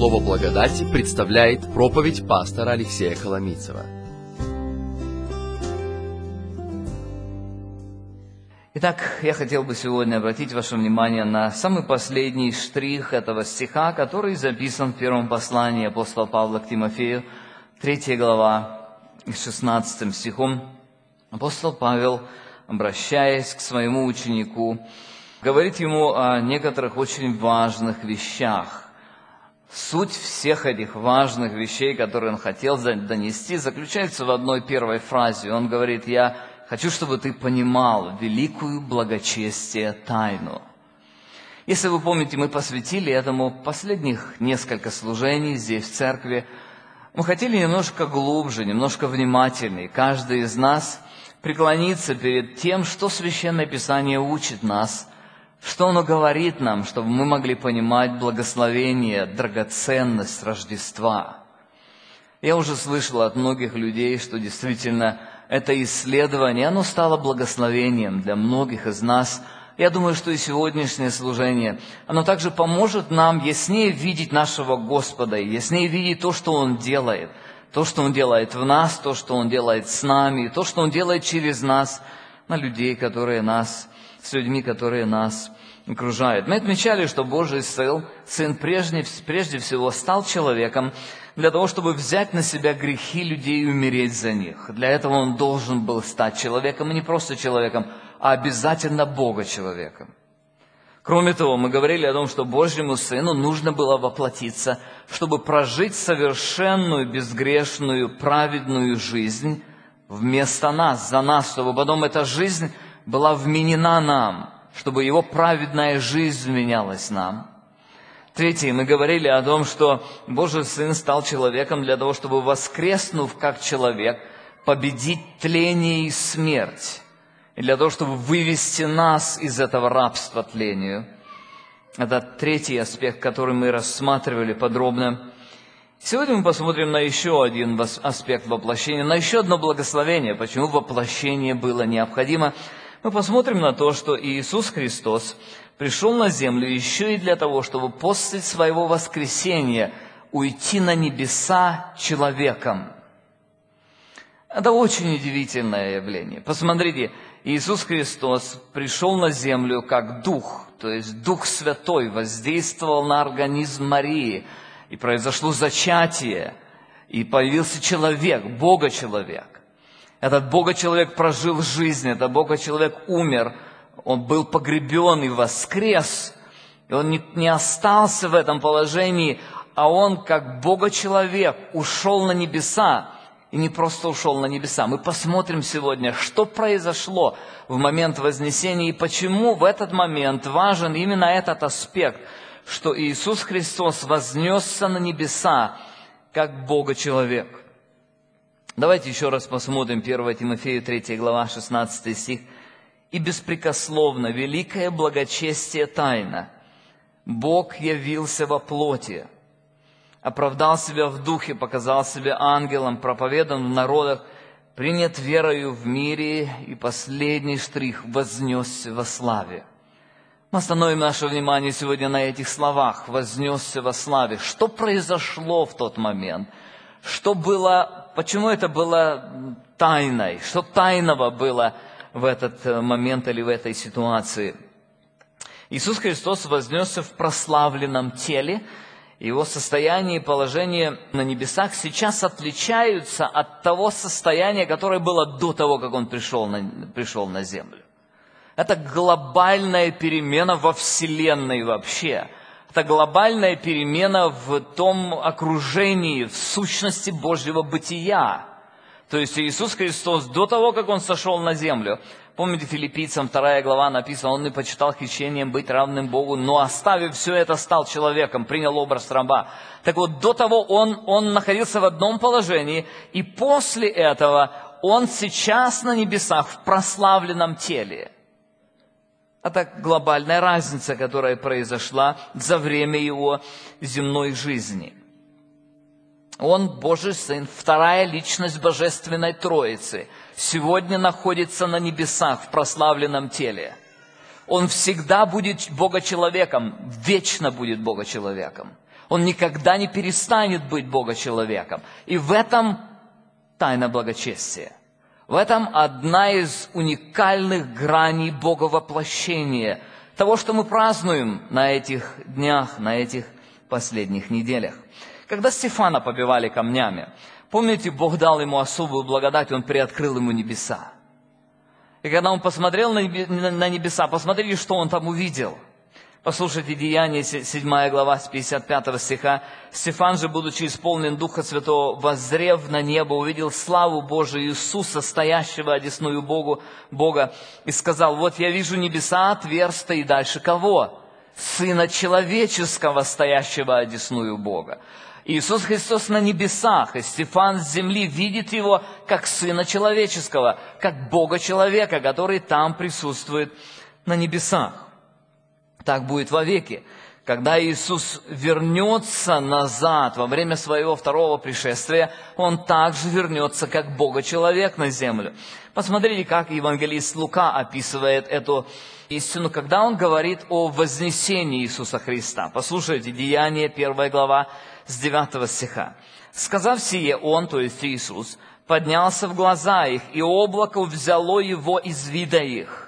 Слово благодати представляет проповедь пастора Алексея Коломийцева. Итак, я хотел бы сегодня обратить ваше внимание на самый последний штрих этого стиха, который записан в первом послании апостола Павла к Тимофею, 3 глава, 16 стихом. Апостол Павел, обращаясь к своему ученику, говорит ему о некоторых очень важных вещах. Суть всех этих важных вещей, которые он хотел донести, заключается в одной первой фразе. Он говорит: «Я хочу, чтобы ты понимал великую благочестие тайну». Если вы помните, мы посвятили этому последних несколько служений здесь, в церкви. Мы хотели немножко глубже, немножко внимательнее, каждый из нас преклониться перед тем, что Священное Писание учит нас, что оно говорит нам, чтобы мы могли понимать благословение, драгоценность Рождества. Я уже слышал от многих людей, что действительно это исследование, оно стало благословением для многих из нас. Я думаю, что и сегодняшнее служение, оно также поможет нам яснее видеть нашего Господа, яснее видеть то, что Он делает в нас, то, что Он делает с нами, то, что Он делает через нас, с людьми, которые нас окружают. Мы отмечали, что Божий Сын прежде всего стал человеком для того, чтобы взять на себя грехи людей и умереть за них. Для этого Он должен был стать человеком, и не просто человеком, а обязательно Бога-человеком. Кроме того, мы говорили о том, что Божьему Сыну нужно было воплотиться, чтобы прожить совершенную, безгрешную, праведную жизнь вместо нас, за нас, чтобы потом эта жизнь была вменена нам, чтобы Его праведная жизнь вменялась нам. Третье, мы говорили о том, что Божий Сын стал человеком для того, чтобы, воскреснув как человек, победить тление и смерть, и для того, чтобы вывести нас из этого рабства тлению. Это третий аспект, который мы рассматривали подробно. Сегодня мы посмотрим на еще один аспект воплощения, на еще одно благословение, почему воплощение было необходимо. Мы посмотрим на то, что Иисус Христос пришел на землю еще и для того, чтобы после Своего воскресения уйти на небеса человеком. Это очень удивительное явление. Посмотрите, Иисус Христос пришел на землю как Дух, то есть Дух Святой воздействовал на организм Марии, и произошло зачатие, и появился человек, Бога-человек. Этот Бога-человек прожил жизнь, этот Бога-человек умер, он был погребен и воскрес, и он не остался в этом положении, а он, как Бога-человек, ушел на небеса, и не просто ушел на небеса. Мы посмотрим сегодня, что произошло в момент Вознесения, и почему в этот момент важен именно этот аспект, что Иисус Христос вознесся на небеса, как Бога-человек. Давайте еще раз посмотрим 1 Тимофею 3 глава 16 стих. «И беспрекословно великое благочестие тайна. Бог явился во плоти, оправдал себя в духе, показал себя ангелом, проповедан в народах, принят верою в мире, и последний штрих вознесся во славе». Мы остановим наше внимание сегодня на этих словах: «вознесся во славе». Что произошло в тот момент? Что было, почему это было тайной? Что тайного было в этот момент или в этой ситуации? Иисус Христос вознесся в прославленном теле. Его состояние и положение на небесах сейчас отличаются от того состояния, которое было до того, как Он пришел на землю. Это глобальная перемена во Вселенной вообще. Это глобальная перемена в том окружении, в сущности Божьего бытия. То есть Иисус Христос до того, как Он сошел на землю, помните, Филиппийцам 2 глава написано: «Он не почитал хищением быть равным Богу, но, оставив все это, стал человеком, принял образ раба». Так вот, до того Он находился в одном положении, и после этого Он сейчас на небесах в прославленном теле. Это глобальная разница, которая произошла за время Его земной жизни. Он, Божий Сын, вторая личность Божественной Троицы, сегодня находится на небесах в прославленном теле. Он всегда будет Бога-человеком, вечно будет Бога-человеком. Он никогда не перестанет быть Бога-человеком. И в этом тайна благочестия. В этом одна из уникальных граней Боговоплощения, того, что мы празднуем на этих днях, на этих последних неделях. Когда Стефана побивали камнями, помните, Бог дал ему особую благодать, Он приоткрыл ему небеса. И когда он посмотрел на небеса, посмотрите, что он там увидел. Послушайте Деяния, 7 глава, с 55 стиха. «Стефан же, будучи исполнен Духа Святого, воззрев на небо, увидел славу Божию Иисуса, стоящего одесную Бога, и сказал: вот я вижу небеса отверсты, и дальше кого? Сына Человеческого, стоящего одесную Бога». Иисус Христос на небесах, и Стефан с земли видит Его как Сына Человеческого, как Бога-человека, который там присутствует на небесах. Так будет вовеки. Когда Иисус вернется назад во время своего второго пришествия, Он также вернется как Бога-человек на землю. Посмотрите, как евангелист Лука описывает эту истину, когда он говорит о вознесении Иисуса Христа. Послушайте, Деяния, 1 глава, с 9 стиха. «Сказав сие, Он, то есть Иисус, поднялся в глаза их, и облако взяло Его из вида их.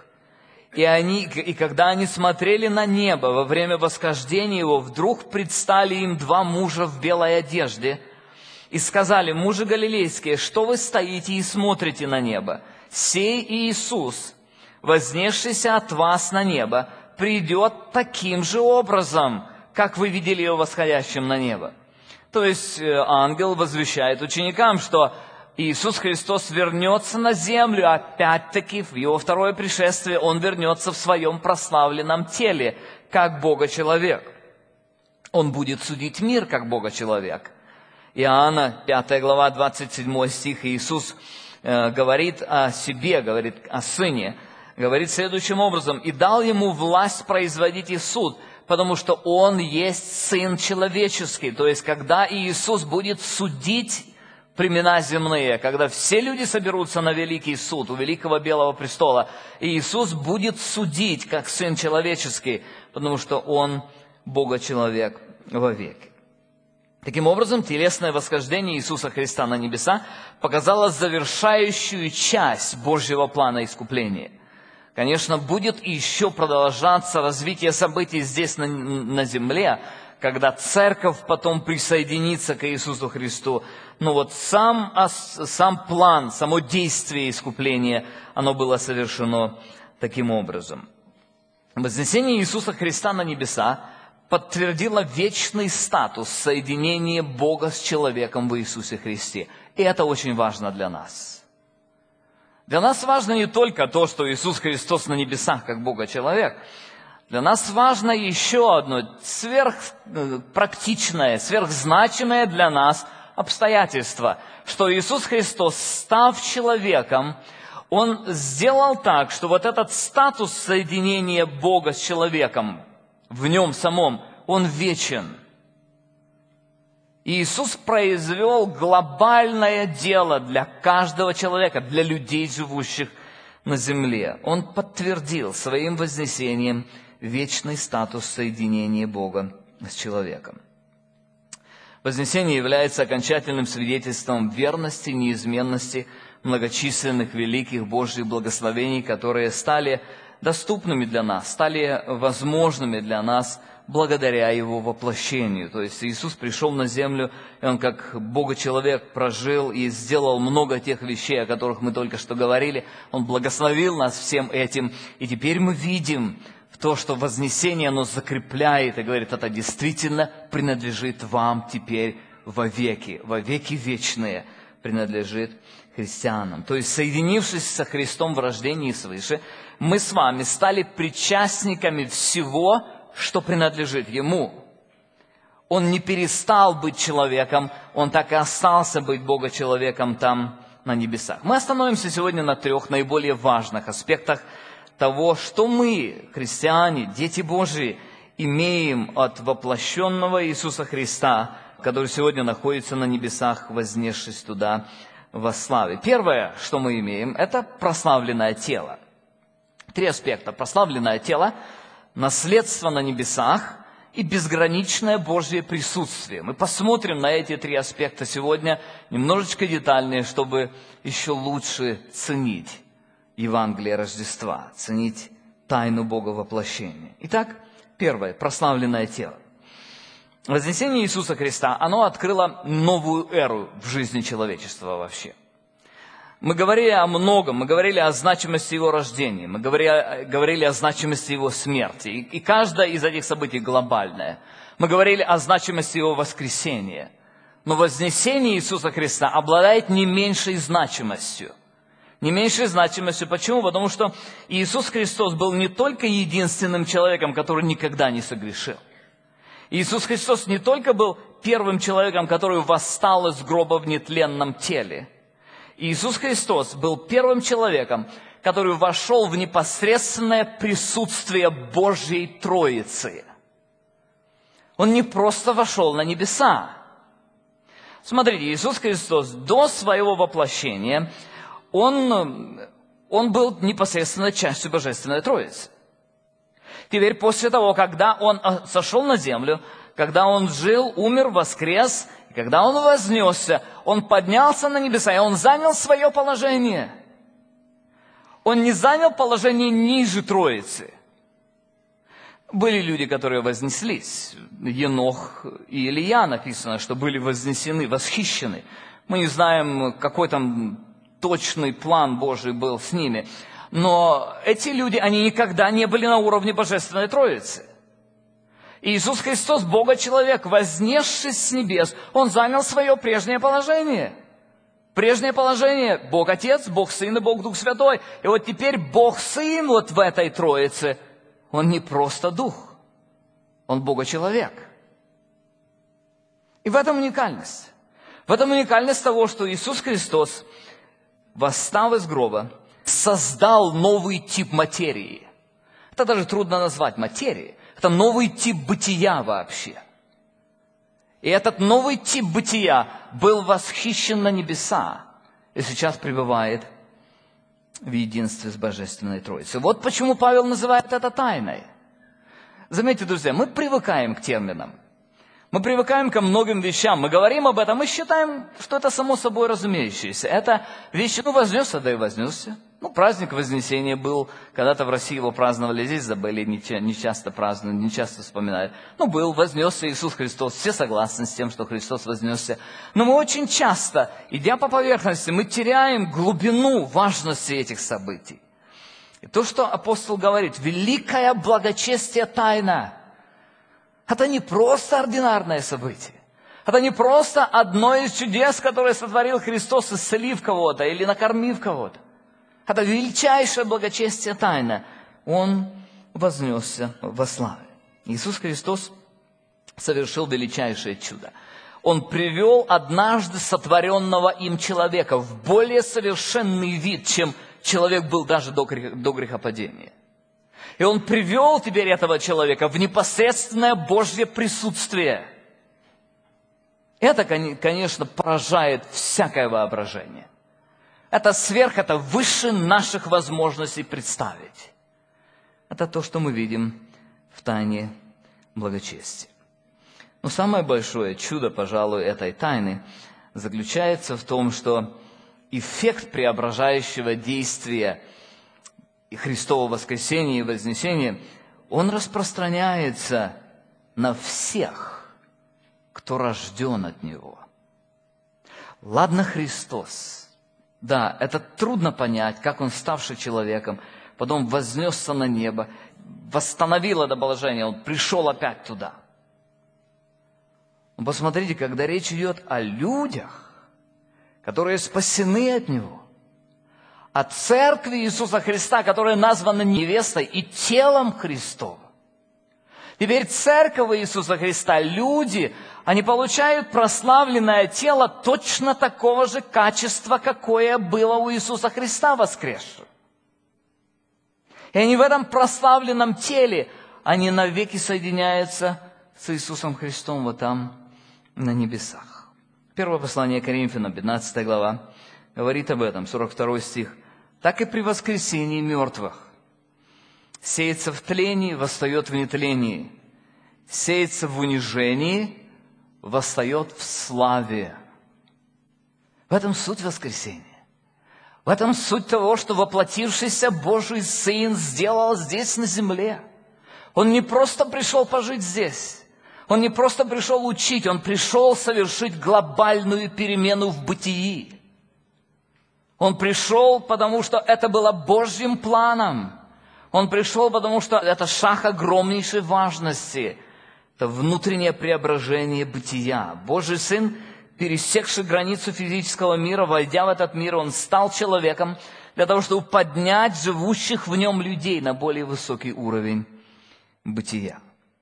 И когда они смотрели на небо во время восхождения Его, вдруг предстали им два мужа в белой одежде и сказали: мужи галилейские, что вы стоите и смотрите на небо? Сей Иисус, вознесшийся от вас на небо, придет таким же образом, как вы видели Его восходящим на небо». То есть ангел возвещает ученикам, что Иисус Христос вернется на землю, опять-таки в Его второе пришествие Он вернется в Своем прославленном теле, как Бога-человек. Он будет судить мир, как Бога-человек. Иоанна, 5 глава, 27 стих, Иисус говорит о себе, говорит о Сыне, говорит следующим образом: «И дал Ему власть производить и суд, потому что Он есть Сын Человеческий». То есть, когда Иисус будет судить племена земные, когда все люди соберутся на великий суд у великого белого престола, Иисус будет судить, как Сын Человеческий, потому что Он Бога-человек вовеки. Таким образом, телесное восхождение Иисуса Христа на небеса показало завершающую часть Божьего плана искупления. Конечно, будет еще продолжаться развитие событий здесь, на земле, когда церковь потом присоединится к Иисусу Христу. Но вот сам план, само действие искупления, оно было совершено таким образом. Вознесение Иисуса Христа на небеса подтвердило вечный статус соединения Бога с человеком в Иисусе Христе. И это очень важно для нас. Для нас важно не только то, что Иисус Христос на небесах, как Бога-человек. Для нас важно еще одно сверхпрактичное, сверхзначимое для нас обстоятельство, что Иисус Христос, став человеком, Он сделал так, что вот этот статус соединения Бога с человеком в Нем самом, он вечен. Иисус произвел глобальное дело для каждого человека, для людей, живущих на земле. Он подтвердил своим вознесением вечный статус соединения Бога с человеком. Вознесение является окончательным свидетельством верности, неизменности многочисленных великих Божьих благословений, которые стали доступными для нас, стали возможными для нас благодаря Его воплощению. То есть Иисус пришел на землю, и Он как Бога-человек прожил и сделал много тех вещей, о которых мы только что говорили. Он благословил нас всем этим, и теперь мы видим то, что вознесение, оно закрепляет и говорит: это действительно принадлежит вам теперь вовеки вечные принадлежит христианам. То есть, соединившись со Христом в рождении свыше, мы с вами стали причастниками всего, что принадлежит Ему. Он не перестал быть человеком, Он так и остался быть Бога-человеком там на небесах. Мы остановимся сегодня на 3 наиболее важных аспектах того, что мы, христиане, дети Божии, имеем от воплощенного Иисуса Христа, который сегодня находится на небесах, вознесшись туда во славе. Первое, что мы имеем, это прославленное тело. 3 аспекта. Прославленное тело, наследство на небесах и безграничное Божье присутствие. Мы посмотрим на эти три аспекта сегодня немножечко детальнее, чтобы еще лучше ценить Евангелие Рождества, ценить тайну Бога воплощения. Итак, первое, прославленное тело. Вознесение Иисуса Христа, оно открыло новую эру в жизни человечества вообще. Мы говорили о многом, мы говорили о значимости Его рождения, мы говорили о значимости Его смерти, и каждое из этих событий глобальное. Мы говорили о значимости Его воскресения. Но вознесение Иисуса Христа обладает не меньшей значимостью. Не меньшей значимостью. Почему? Потому что Иисус Христос был не только единственным человеком, который никогда не согрешил. Иисус Христос не только был первым человеком, который восстал из гроба в нетленном теле. Иисус Христос был первым человеком, который вошел в непосредственное присутствие Божьей Троицы. Он не просто вошел на небеса. Смотрите, Иисус Христос до своего воплощения, Он был непосредственно частью Божественной Троицы. Теперь, после того, когда Он сошел на землю, когда Он жил, умер, воскрес, и когда Он вознесся, Он поднялся на небеса, и Он занял свое положение. Он не занял положение ниже Троицы. Были люди, которые вознеслись. Енох и Илия написано, что были вознесены, восхищены. Мы не знаем, какой там точный план Божий был с ними. Но эти люди, они никогда не были на уровне Божественной Троицы. Иисус Христос, Бога-человек, вознесшись с небес, Он занял свое прежнее положение. Прежнее положение – Бог-Отец, Бог-Сын и Бог-Дух Святой. И вот теперь Бог-Сын вот в этой Троице, Он не просто Дух, Он Бога-человек. И в этом уникальность. В этом уникальность того, что Иисус Христос, восстав из гроба, создал новый тип материи. Это даже трудно назвать материей. Это новый тип бытия вообще. И этот новый тип бытия был восхищен на небеса и сейчас пребывает в единстве с Божественной Троицей. Вот почему Павел называет это тайной. Заметьте, друзья, мы привыкаем к терминам. Мы привыкаем ко многим вещам. Мы говорим об этом, мы считаем, что это само собой разумеющееся. Это вещи, вознесся, да и вознесся. Праздник Вознесения был, когда-то в России его праздновали, здесь забыли, не часто празднуют, не часто вспоминают. Был, вознесся Иисус Христос, все согласны с тем, что Христос вознесся. Но мы очень часто, идя по поверхности, мы теряем глубину важности этих событий. И то, что апостол говорит, великое благочестие тайна, это не просто ординарное событие. Это не просто одно из чудес, которое сотворил Христос, исцелив кого-то или накормив кого-то. Это величайшее благочестие тайна. Он вознесся во славе. Иисус Христос совершил величайшее чудо. Он привел однажды сотворенного им человека в более совершенный вид, чем человек был даже до грехопадения. И Он привел теперь этого человека в непосредственное Божье присутствие. Это, конечно, поражает всякое воображение. Это выше наших возможностей представить. Это то, что мы видим в тайне благочестия. Но самое большое чудо, пожалуй, этой тайны заключается в том, что эффект преображающего действия и Христова воскресения и вознесения, он распространяется на всех, кто рожден от Него. Ладно, Христос. Да, это трудно понять, как Он, ставший человеком, потом вознесся на небо, восстановил это положение, Он пришел опять туда. Но посмотрите, когда речь идет о людях, которые спасены от Него, о церкви Иисуса Христа, которая названа невестой и телом Христовым. Теперь церковь Иисуса Христа, люди, они получают прославленное тело точно такого же качества, какое было у Иисуса Христа воскресшего. И они в этом прославленном теле, они навеки соединяются с Иисусом Христом вот там, на небесах. Первое послание Коринфянам, 15 глава, говорит об этом, 42 стих. «Так и при воскресении мертвых сеется в тлении, восстает в нетлении, сеется в унижении, восстает в славе. В этом суть воскресения. В этом суть того, что воплотившийся Божий Сын сделал здесь на земле. Он не просто пришел пожить здесь. Он не просто пришел учить. Он пришел совершить глобальную перемену в бытии. Он пришел, потому что это было Божьим планом. Он пришел, потому что это шаг огромнейшей важности. Это внутреннее преображение бытия. Божий Сын, пересекший границу физического мира, войдя в этот мир, Он стал человеком для того, чтобы поднять живущих в нем людей на более высокий уровень бытия.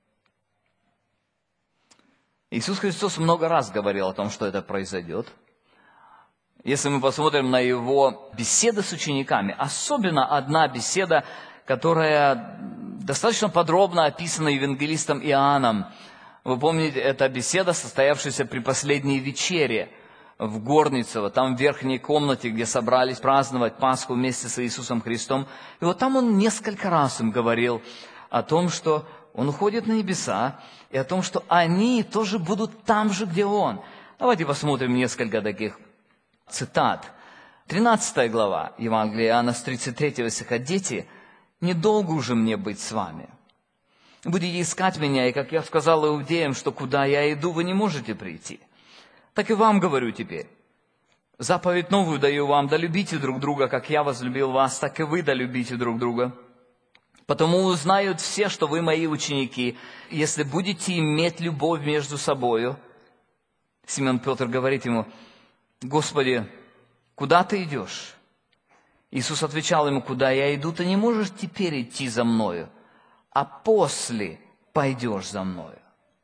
Иисус Христос много раз говорил о том, что это произойдет. Если мы посмотрим на Его беседы с учениками, особенно одна беседа, которая достаточно подробно описана евангелистом Иоанном. Вы помните, это беседа, состоявшаяся при последней вечере в Горницево, там в верхней комнате, где собрались праздновать Пасху вместе с Иисусом Христом. И вот там Он несколько раз им говорил о том, что Он уходит на небеса, и о том, что они тоже будут там же, где Он. Давайте посмотрим несколько таких цитат. 13 глава Евангелия Иоанна с 33 стиха. «Дети, недолго уже мне быть с вами. Будете искать меня, и, как я сказал иудеям, что куда я иду, вы не можете прийти. Так и вам говорю теперь. Заповедь новую даю вам, да любите друг друга, как я возлюбил вас, так и вы да любите друг друга. Потому узнают все, что вы мои ученики, если будете иметь любовь между собою». Симон Петр говорит ему: «Господи, куда ты идешь?» Иисус отвечал ему: «Куда я иду, ты не можешь теперь идти за мною, а после пойдешь за мною».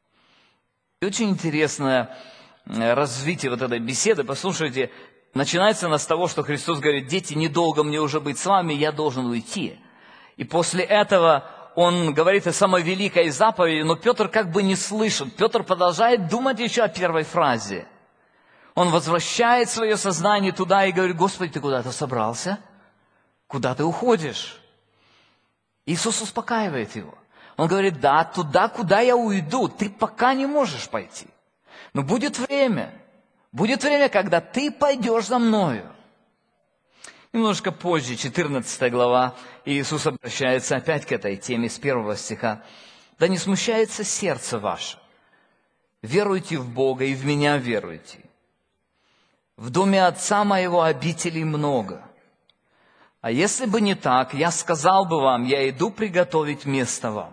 И очень интересное развитие вот этой беседы. Послушайте, начинается она с того, что Христос говорит: «Дети, недолго мне уже быть с вами, я должен уйти». И после этого Он говорит о самой великой заповеди, но Петр как бы не слышит. Петр продолжает думать еще о первой фразе. Он возвращает свое сознание туда и говорит: «Господи, ты куда-то собрался? Куда ты уходишь?» Иисус успокаивает его. Он говорит: «Да, туда, куда я уйду, ты пока не можешь пойти. Но будет время, когда ты пойдешь за мною». Немножко позже, 14 глава, Иисус обращается опять к этой теме с 1 стиха. «Да не смущается сердце ваше. Веруйте в Бога и в Меня веруйте. В доме Отца Моего обителей много. А если бы не так, я сказал бы вам: я иду приготовить место вам.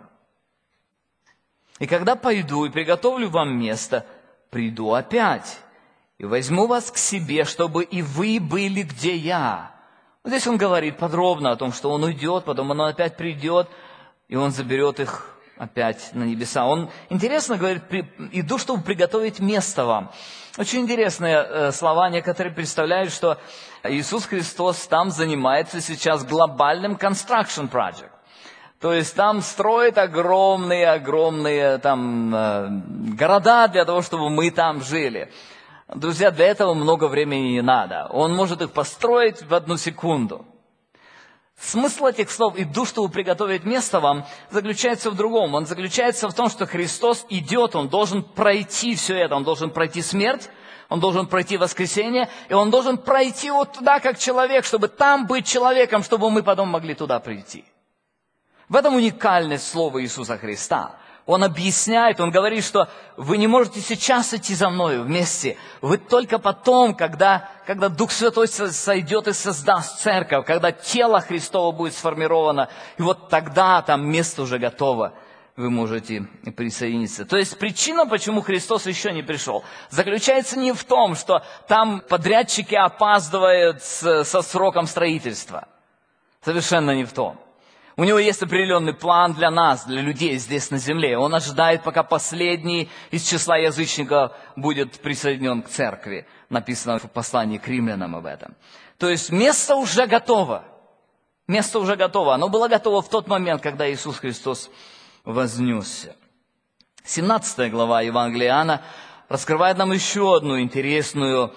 И когда пойду и приготовлю вам место, приду опять и возьму вас к себе, чтобы и вы были, где я». Вот здесь Он говорит подробно о том, что Он уйдет, потом Он опять придет, и Он заберет их опять на небеса. Он, интересно говорит: «Иду, чтобы приготовить место вам». Очень интересные слова. Некоторые представляют, что Иисус Христос там занимается сейчас глобальным construction project. То есть там строит огромные там города для того, чтобы мы там жили. Друзья, для этого много времени не надо. Он может их построить в 1 секунду. Смысл этих слов «иду, чтобы приготовить место вам» заключается в другом. Он заключается в том, что Христос идет, Он должен пройти все это. Он должен пройти смерть, Он должен пройти воскресение, и Он должен пройти вот туда, как человек, чтобы там быть человеком, чтобы мы потом могли туда прийти. В этом уникальность слова Иисуса Христа. Он объясняет, Он говорит, что вы не можете сейчас идти за мною вместе. Вы только потом, когда Дух Святой сойдет и создаст церковь, когда тело Христово будет сформировано, и вот тогда там место уже готово, вы можете присоединиться. То есть причина, почему Христос еще не пришел, заключается не в том, что там подрядчики опаздывают со сроком строительства. Совершенно не в том. У Него есть определенный план для нас, для людей здесь на земле. Он ожидает, пока последний из числа язычников будет присоединен к церкви. Написано в послании к римлянам об этом. То есть место уже готово. Место уже готово. Оно было готово в тот момент, когда Иисус Христос вознесся. 17 глава Евангелия Иоанна раскрывает нам еще одну интересную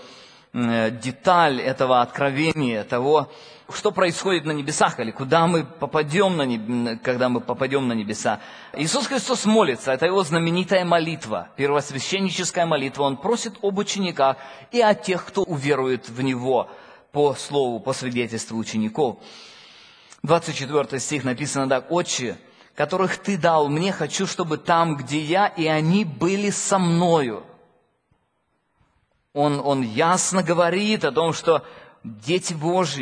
деталь этого откровения, того, что происходит на небесах, или куда мы попадем, когда мы попадем на небеса. Иисус Христос молится, это его знаменитая молитва, первосвященническая молитва. Он просит об учениках и о тех, кто уверует в Него по слову, по свидетельству учеников. 24 стих написано так: «Отче, которых Ты дал мне, хочу, чтобы там, где я, и они были со мною». Он ясно говорит о том, что дети Божьи,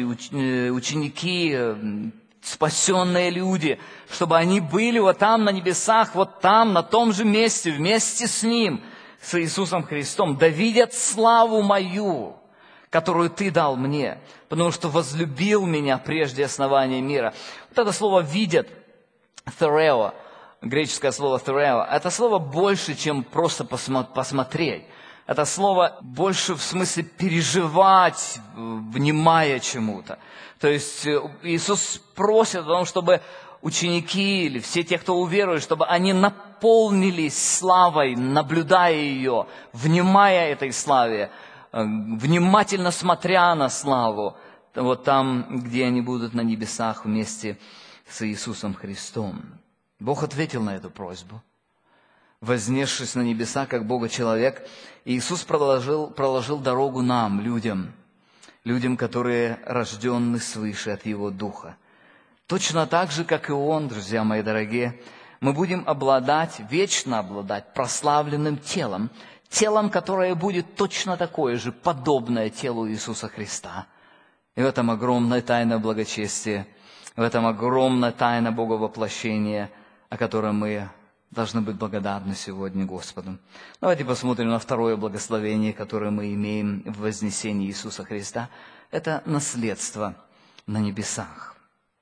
ученики, спасенные люди, чтобы они были вот там на небесах, вот там, на том же месте, вместе с Ним, с Иисусом Христом, да видят славу мою, которую Ты дал мне, потому что возлюбил меня прежде основания мира. Вот это слово «видят», «thereо», греческое слово «thereо», это слово больше, чем просто посмотреть. Это слово больше в смысле переживать, внимая чему-то. То есть Иисус просит о том, чтобы ученики или все те, кто уверует, чтобы они наполнились славой, наблюдая ее, внимая этой славе, внимательно смотря на славу, вот там, где они будут на небесах вместе с Иисусом Христом. Бог ответил на эту просьбу. Вознесшись на небеса, как Бога-человек, Иисус проложил дорогу нам, людям, которые рождены свыше от Его Духа. Точно так же, как и Он, друзья мои дорогие, мы будем вечно обладать прославленным телом, которое будет точно такое же, подобное телу Иисуса Христа. И в этом огромная тайна благочестия, в этом огромная тайна Боговоплощения, о котором мы должны быть благодарны сегодня Господу. Давайте посмотрим на второе благословение, которое мы имеем в вознесении Иисуса Христа. Это наследство на небесах.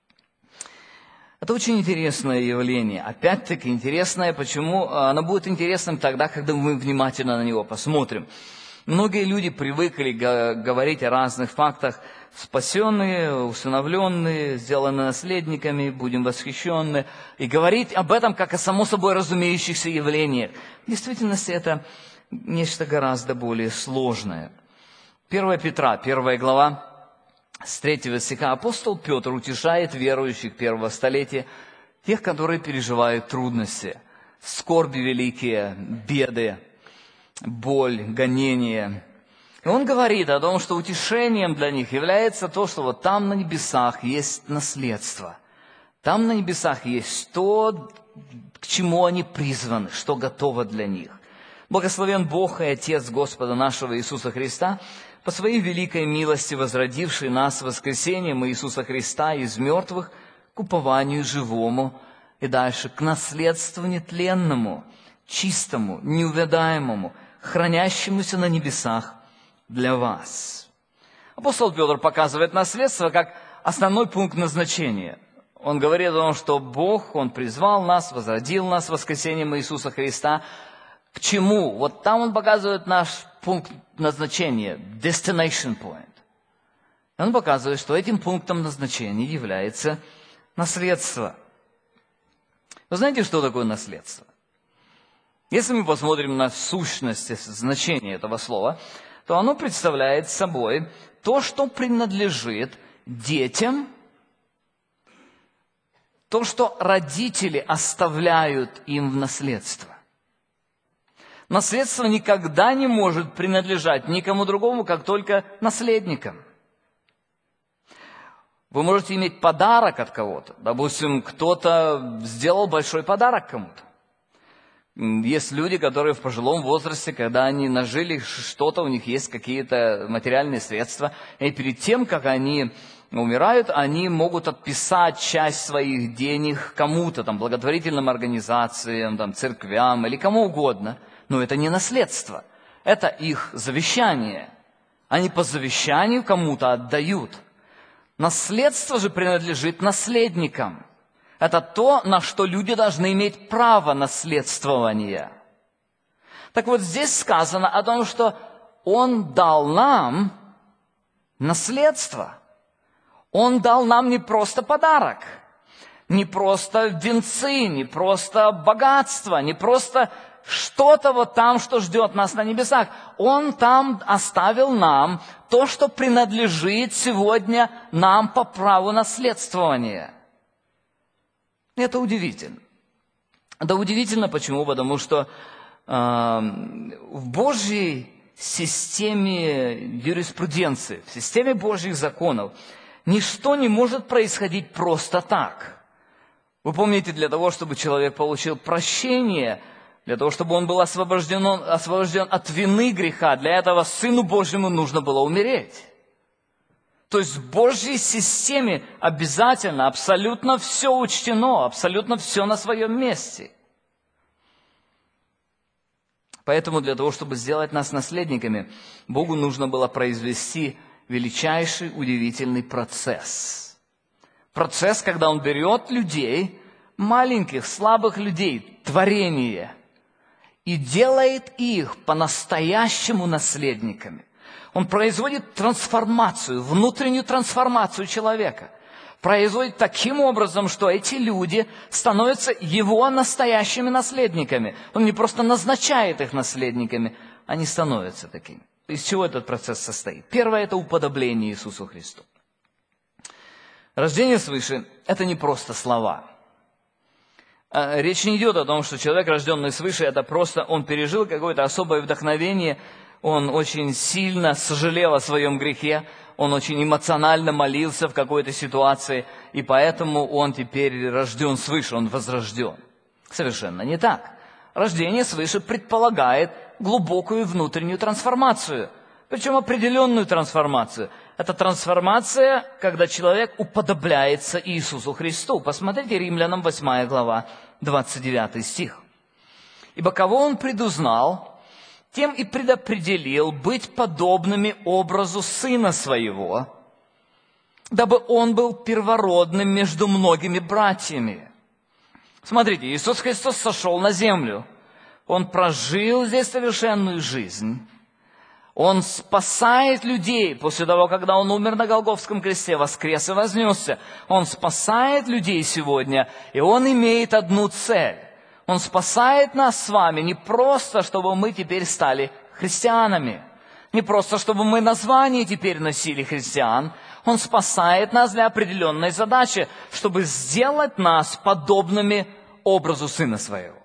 Это очень интересное явление. Опять-таки интересное, почему оно будет интересным тогда, когда мы внимательно на него посмотрим. Многие люди привыкли говорить о разных фактах. Спасенные, усыновленные, сделаны наследниками, будем восхищены. И говорить об этом как о само собой разумеющихся явлениях. В действительности это нечто гораздо более сложное. 1 Петра, 1 глава, с 3 стиха. Апостол Петр утешает верующих первого столетия, тех, которые переживают трудности, скорби великие, беды, боль, гонения. И он говорит о том, что утешением для них является то, что вот там на небесах есть наследство. Там на небесах есть то, к чему они призваны, что готово для них. Благословен Бог и Отец Господа нашего Иисуса Христа, по Своей великой милости возродивший нас воскресением Иисуса Христа из мертвых к упованию живому и дальше к наследству нетленному, чистому, неувядаемому, хранящемуся на небесах для вас. Апостол Петр показывает наследство как основной пункт назначения. Он говорит о том, что Бог, Он призвал нас, возродил нас воскресением Иисуса Христа. К чему? Вот там Он показывает наш пункт назначения, destination point. Он показывает, что этим пунктом назначения является наследство. Вы знаете, что такое наследство? Если мы посмотрим на сущность, значение этого слова, то оно представляет собой то, что принадлежит детям, то, что родители оставляют им в наследство. Наследство никогда не может принадлежать никому другому, как только наследникам. Вы можете иметь подарок от кого-то. Допустим, кто-то сделал большой подарок кому-то. Есть люди, которые в пожилом возрасте, когда они нажили что-то, у них есть какие-то материальные средства, и перед тем, как они умирают, они могут отписать часть своих денег кому-то, там, благотворительным организациям, там, церквям или кому угодно. Но это не наследство, это их завещание. Они по завещанию кому-то отдают. Наследство же принадлежит наследникам. Это то, на что люди должны иметь право наследствования. Так вот, здесь сказано о том, что Он дал нам наследство. Он дал нам не просто подарок, не просто венцы, не просто богатство, не просто что-то вот там, что ждет нас на небесах. Он там оставил нам то, что принадлежит сегодня нам по праву наследствования. Это удивительно. Это удивительно почему? Потому что в Божьей системе юриспруденции, в системе Божьих законов, ничто не может происходить просто так. Вы помните, для того, чтобы человек получил прощение, для того, чтобы он был освобожден от вины греха, для этого Сыну Божьему нужно было умереть. То есть в Божьей системе обязательно, абсолютно все учтено, абсолютно все на своем месте. Поэтому для того, чтобы сделать нас наследниками, Богу нужно было произвести величайший, удивительный процесс. Процесс, когда Он берет людей, маленьких, слабых людей, творение, и делает их по-настоящему наследниками. Он производит трансформацию, внутреннюю трансформацию человека. Производит таким образом, что эти люди становятся Его настоящими наследниками. Он не просто назначает их наследниками, они становятся такими. Из чего этот процесс состоит? Первое – это уподобление Иисусу Христу. Рождение свыше – это не просто слова. Речь не идет о том, что человек, рожденный свыше, это просто он пережил какое-то особое вдохновение, он очень сильно сожалел о своем грехе, он очень эмоционально молился в какой-то ситуации, и поэтому он теперь рожден свыше, он возрожден. Совершенно не так. Рождение свыше предполагает глубокую внутреннюю трансформацию, причем определенную трансформацию. Это трансформация, когда человек уподобляется Иисусу Христу. Посмотрите, Римлянам 8 глава, 29 стих. «Ибо кого Он предузнал, тем и предопределил быть подобными образу Сына Своего, дабы Он был первородным между многими братьями». Смотрите, Иисус Христос сошел на землю. Он прожил здесь совершенную жизнь. Он спасает людей после того, когда Он умер на Голгофском кресте, воскрес и вознесся. Он спасает людей сегодня, и Он имеет одну цель. Он спасает нас с вами не просто, чтобы мы теперь стали христианами, не просто, чтобы мы название теперь носили христиан. Он спасает нас для определенной задачи, чтобы сделать нас подобными образу Сына Своего.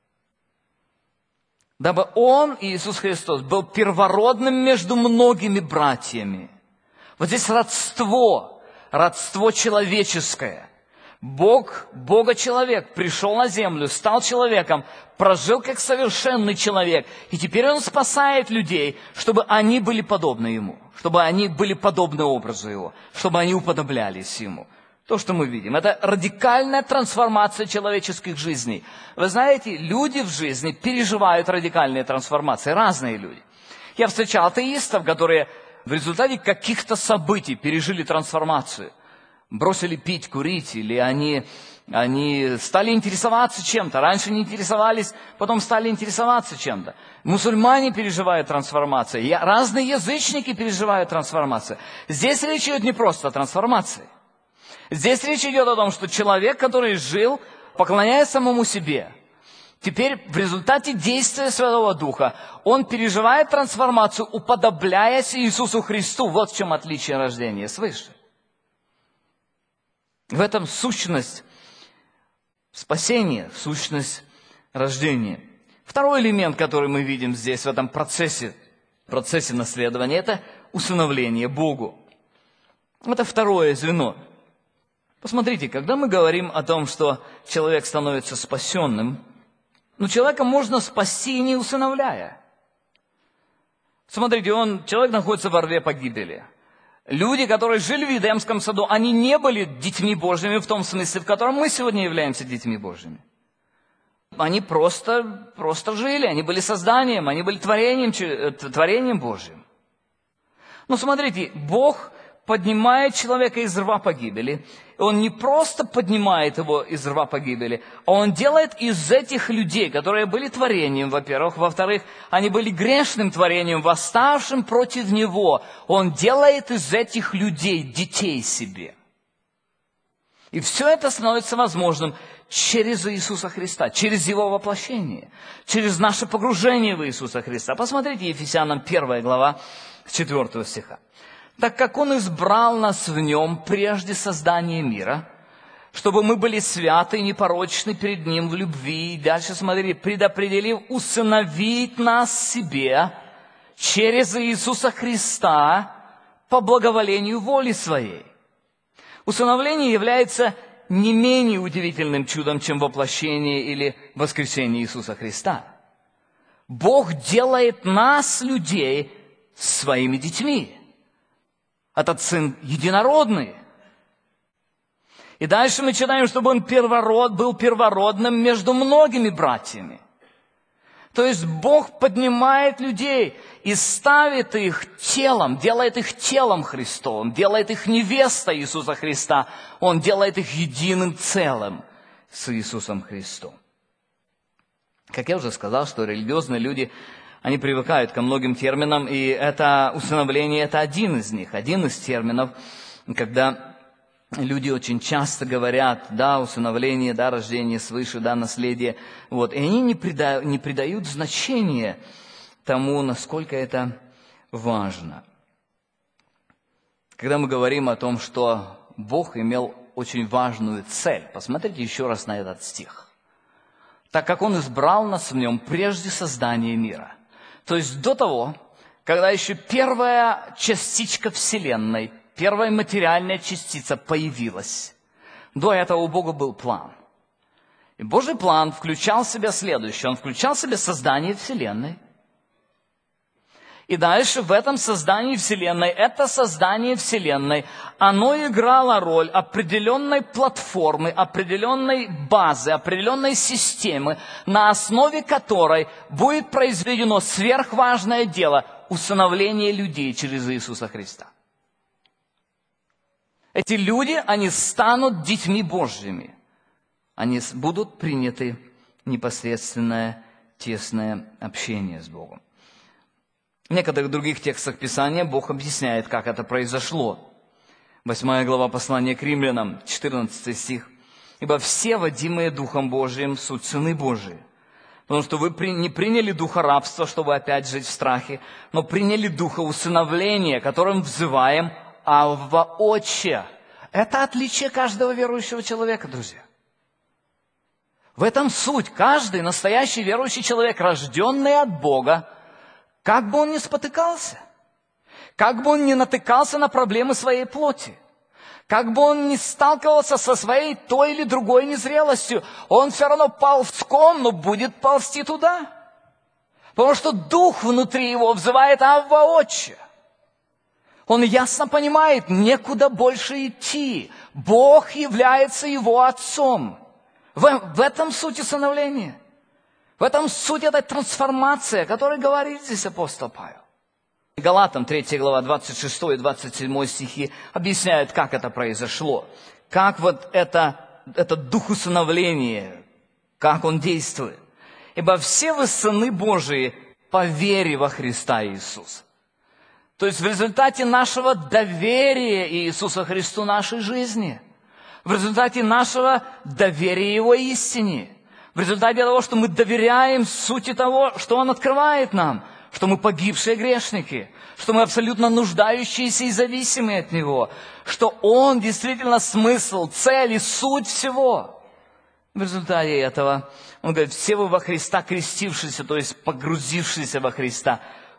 Дабы Он, Иисус Христос, был первородным между многими братьями. Вот здесь родство человеческое. Бога-человек пришел на землю, стал человеком, прожил как совершенный человек. И теперь Он спасает людей, чтобы они были подобны Ему, чтобы они были подобны образу Его, чтобы они уподоблялись Ему. То, что мы видим, это радикальная трансформация человеческих жизней. Вы знаете, люди в жизни переживают радикальные трансформации, разные люди. Я встречал атеистов, которые в результате каких-то событий пережили трансформацию. Бросили пить, курить, или они стали интересоваться чем-то. Раньше не интересовались, потом стали интересоваться чем-то. Мусульмане переживают трансформацию, разные язычники переживают трансформацию. Здесь речь идет не просто о трансформации. Здесь речь идет о том, что человек, который жил, поклоняясь самому себе, теперь в результате действия Святого Духа, он переживает трансформацию, уподобляясь Иисусу Христу. Вот в чем отличие рождения свыше. В этом сущность спасения, сущность рождения. Второй элемент, который мы видим здесь, в этом процессе наследования, это усыновление Богу. Это второе звено. Посмотрите, когда мы говорим о том, что человек становится спасенным, человека можно спасти, не усыновляя. Смотрите, человек находится во рве погибели. Люди, которые жили в Эдемском саду, они не были детьми Божьими в том смысле, в котором мы сегодня являемся детьми Божьими. Они просто жили, они были созданием, они были творением Божьим. Но смотрите, Бог поднимает человека из рва погибели. И Он не просто поднимает его из рва погибели, а Он делает из этих людей, которые были творением, во-первых. Во-вторых, они были грешным творением, восставшим против Него. Он делает из этих людей детей себе. И все это становится возможным через Иисуса Христа, через Его воплощение, через наше погружение в Иисуса Христа. Посмотрите Ефесянам 1 глава, 4 стиха. «Так как Он избрал нас в Нем прежде создания мира, чтобы мы были святы и непорочны перед Ним в любви». И дальше смотрите, «предопределив усыновить нас себе через Иисуса Христа по благоволению воли Своей». Усыновление является не менее удивительным чудом, чем воплощение или воскресение Иисуса Христа. Бог делает нас, людей, своими детьми. Этот Сын единородный. И дальше мы читаем, чтобы Он был первородным между многими братьями. То есть Бог поднимает людей и ставит их телом, делает их телом Христовым, делает их невестой Иисуса Христа. Он делает их единым целым с Иисусом Христом. Как я уже сказал, что религиозные люди, они привыкают ко многим терминам, и это усыновление – это один из них, один из терминов, когда люди очень часто говорят, да, усыновление, да, рождение свыше, да, наследие. Вот. И они не придают значения тому, насколько это важно. Когда мы говорим о том, что Бог имел очень важную цель, посмотрите еще раз на этот стих. «Так как Он избрал нас в Нем прежде создания мира». То есть до того, когда еще первая частичка Вселенной, первая материальная частица появилась. До этого у Бога был план. И Божий план включал в себя следующее. Он включал в себя создание Вселенной. И дальше в этом создании Вселенной, это создание Вселенной, оно играло роль определенной платформы, определенной базы, определенной системы, на основе которой будет произведено сверхважное дело – усыновление людей через Иисуса Христа. Эти люди, они станут детьми Божьими. Они будут приняты в непосредственное, тесное общение с Богом. В некоторых других текстах Писания Бог объясняет, как это произошло. 8 глава послания к Римлянам, 14 стих. «Ибо все, водимые Духом Божиим, суть сыны Божии. Потому что вы не приняли духа рабства, чтобы опять жить в страхе, но приняли духа усыновления, которым взываем Авва, Отче». Это отличие каждого верующего человека, друзья. В этом суть. Каждый настоящий верующий человек, рожденный от Бога, как бы он ни спотыкался, как бы он ни натыкался на проблемы своей плоти, как бы он ни сталкивался со своей той или другой незрелостью, он все равно ползком, но будет ползти туда. Потому что дух внутри его взывает Авва, Отче. Он ясно понимает, некуда больше идти. Бог является его отцом. В этом суть усыновления. В этом суть этой трансформации, о которой говорит здесь апостол Павел. Галатам 3 глава 26 и 27 стихи объясняют, как это произошло. Как вот это дух усыновления, как он действует. «Ибо все вы сыны Божии по вере во Христа Иисуса». То есть в результате нашего доверия Иисуса Христу нашей жизни, в результате нашего доверия Его истине, в результате того, что мы доверяем сути того, что Он открывает нам, что мы погибшие грешники, что мы абсолютно нуждающиеся и зависимые от Него, что Он действительно смысл, цель и суть всего. В результате этого Он говорит, все вы во Христа крестившиеся, то есть погрузившиеся во Христа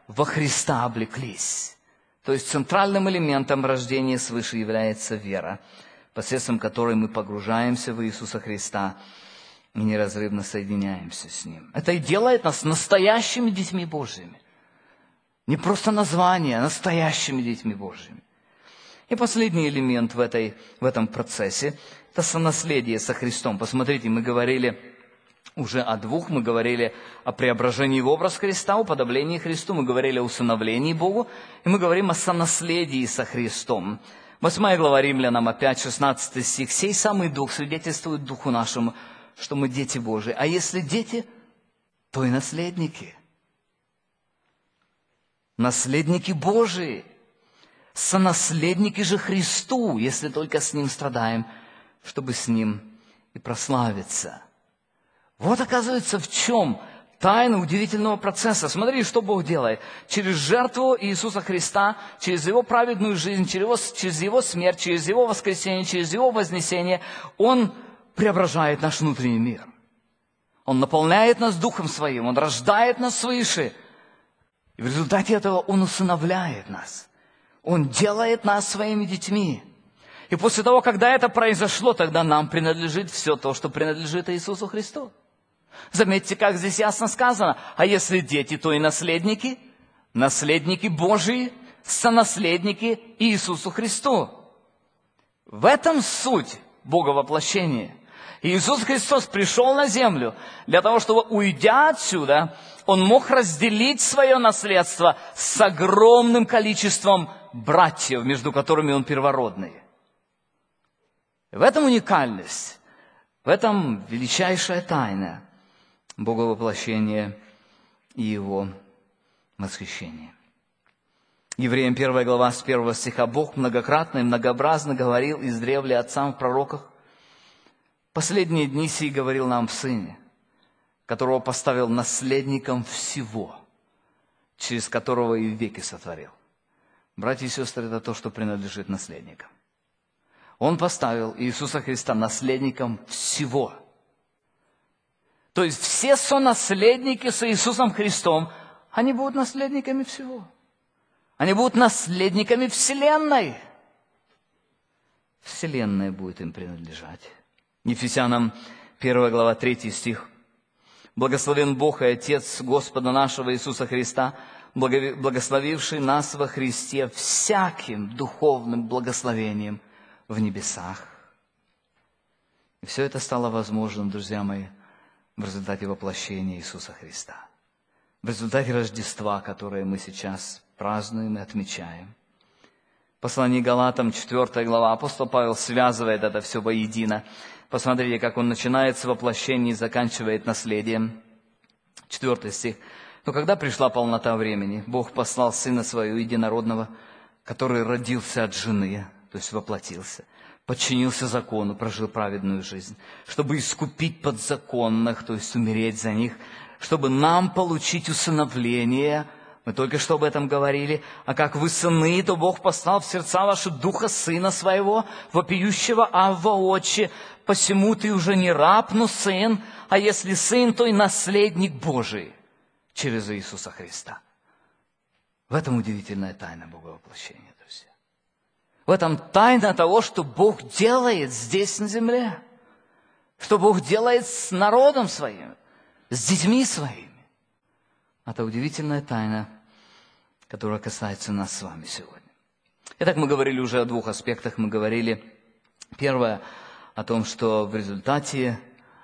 облеклись. То есть центральным элементом рождения свыше является вера, посредством которой мы погружаемся в Иисуса Христа и неразрывно соединяемся с Ним. Это и делает нас настоящими детьми Божьими. Не просто название, а настоящими детьми Божьими. И последний элемент в этом процессе – это сонаследие со Христом. Посмотрите, мы говорили уже о двух. Мы говорили о преображении в образ Христа, уподоблении Христу. Мы говорили о усыновлении Богу. И мы говорим о сонаследии со Христом. 8 глава Римлянам, опять 16 стих. «Сей самый Дух свидетельствует Духу нашему, что мы дети Божии. А если дети, то и наследники». Наследники Божии. Сонаследники же Христу, если только с Ним страдаем, чтобы с Ним и прославиться. Вот, оказывается, в чем тайна удивительного процесса. Смотри, что Бог делает. Через жертву Иисуса Христа, через Его праведную жизнь, через Его смерть, через Его воскресение, через Его вознесение, Он преображает наш внутренний мир. Он наполняет нас Духом Своим, Он рождает нас свыше. И в результате этого Он усыновляет нас. Он делает нас Своими детьми. И после того, когда это произошло, тогда нам принадлежит все то, что принадлежит Иисусу Христу. Заметьте, как здесь ясно сказано. А если дети, то и наследники. Наследники Божии, сонаследники Иисусу Христу. В этом суть Боговоплощения. Иисус Христос пришел на землю для того, чтобы, уйдя отсюда, Он мог разделить свое наследство с огромным количеством братьев, между которыми Он первородный. В этом уникальность, в этом величайшая тайна Боговоплощения и Его восхищения. Евреям 1 глава с 1 стиха. Бог многократно и многообразно говорил издревле отцам в пророках. Последние дни сии говорил нам в Сыне, которого поставил наследником всего, через которого и веки сотворил. Братья и сестры, это то, что принадлежит наследникам. Он поставил Иисуса Христа наследником всего. То есть все сонаследники с Иисусом Христом, они будут наследниками всего. Они будут наследниками Вселенной. Вселенная будет им принадлежать. Ефесянам 1 глава 3 стих. «Благословен Бог и Отец Господа нашего Иисуса Христа, благословивший нас во Христе всяким духовным благословением в небесах». И все это стало возможным, друзья мои, в результате воплощения Иисуса Христа. В результате Рождества, которое мы сейчас празднуем и отмечаем. Послание Галатам, 4 глава, апостол Павел связывает это все воедино. Посмотрите, как он начинает с воплощения и заканчивает наследием. 4 стих. «Но когда пришла полнота времени, Бог послал Сына Своего Единородного, который родился от жены, то есть воплотился, подчинился закону, прожил праведную жизнь, чтобы искупить подзаконных, то есть умереть за них, чтобы нам получить усыновление». Мы только что об этом говорили. «А как вы сыны, то Бог послал в сердца ваши Духа Сына Своего, вопиющего Авва, Отче. Посему ты уже не раб, но сын, а если сын, то и наследник Божий через Иисуса Христа». В этом удивительная тайна Боговоплощения, друзья. В этом тайна того, что Бог делает здесь на земле. Что Бог делает с народом Своим, с детьми Своими. Это удивительная тайна, которая касается нас с вами сегодня. Итак, мы говорили уже о двух аспектах. Мы говорили, первое, о том, что в результате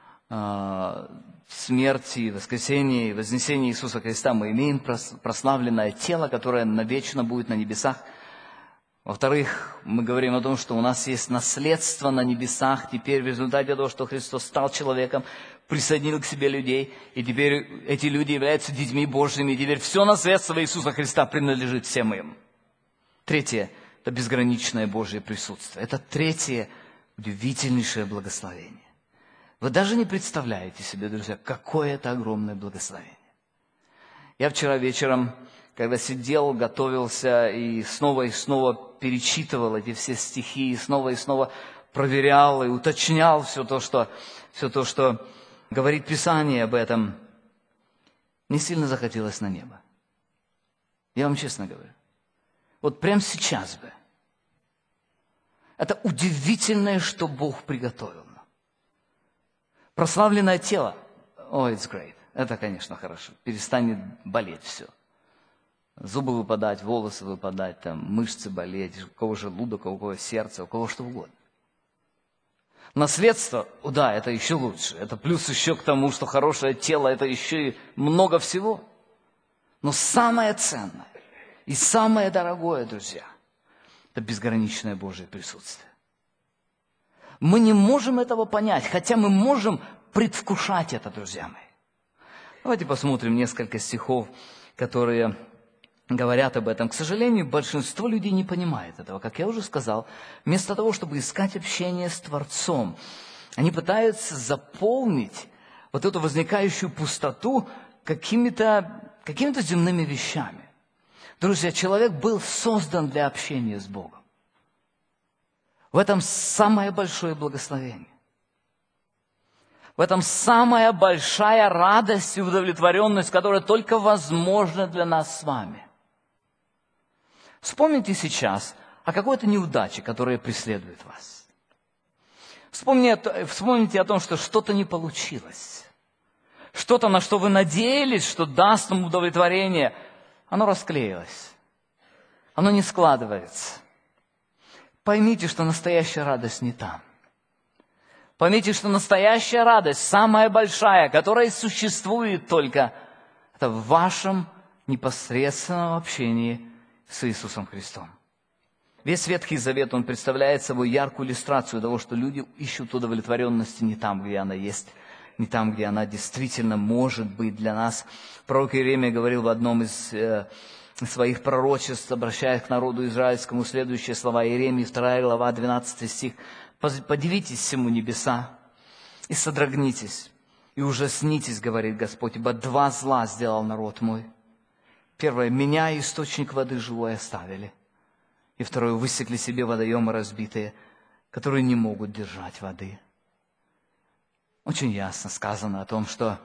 смерти, воскресения и вознесения Иисуса Христа мы имеем прославленное тело, которое навечно будет на небесах. Во-вторых, мы говорим о том, что у нас есть наследство на небесах. Теперь в результате того, что Христос стал человеком, присоединил к себе людей, и теперь эти люди являются детьми Божьими, и теперь все наследство Иисуса Христа принадлежит всем им. Третье – это безграничное Божье присутствие. Это третье удивительнейшее благословение. Вы даже не представляете себе, друзья, какое это огромное благословение. Я вчера вечером, когда сидел, готовился и снова перечитывал эти все стихи, и снова проверял и уточнял все то, что говорит Писание об этом, мне сильно захотелось на небо. Я вам честно говорю. Вот прямо сейчас бы. Это удивительное, что Бог приготовил нам. Прославленное тело. It's great. Это, конечно, хорошо. Перестанет болеть все. Зубы выпадать, волосы выпадать, там, мышцы болеть, у кого желудок, у кого сердце, у кого что угодно. Наследство, да, это еще лучше. Это плюс еще к тому, что хорошее тело, это еще и много всего. Но самое ценное и самое дорогое, друзья, это безграничное Божье присутствие. Мы не можем этого понять, хотя мы можем предвкушать это, друзья мои. Давайте посмотрим несколько стихов, которые говорят об этом. К сожалению, большинство людей не понимает этого. Как я уже сказал, вместо того, чтобы искать общение с Творцом, они пытаются заполнить вот эту возникающую пустоту какими-то земными вещами. Друзья, человек был создан для общения с Богом. В этом самое большое благословение. В этом самая большая радость и удовлетворенность, которая только возможна для нас с вами. Вспомните сейчас о какой-то неудаче, которая преследует вас. Вспомните о том, что что-то не получилось. Что-то, на что вы надеялись, что даст вам удовлетворение, оно расклеилось. Оно не складывается. Поймите, что настоящая радость не там. Поймите, что настоящая радость, самая большая, которая существует только, это в вашем непосредственном общении с Иисусом Христом. Весь Ветхий Завет, он представляет собой яркую иллюстрацию того, что люди ищут удовлетворенности не там, где она есть, не там, где она действительно может быть для нас. Пророк Иеремия говорил в одном из своих пророчеств, обращаясь к народу израильскому, следующие слова. Иеремии, 2 глава, 12 стих. «Подивитесь всему небеса и содрогнитесь, и ужаснитесь, говорит Господь, ибо два зла сделал народ мой. Первое, меня, источник воды живой, оставили. И второе, высекли себе водоемы разбитые, которые не могут держать воды». Очень ясно сказано о том, что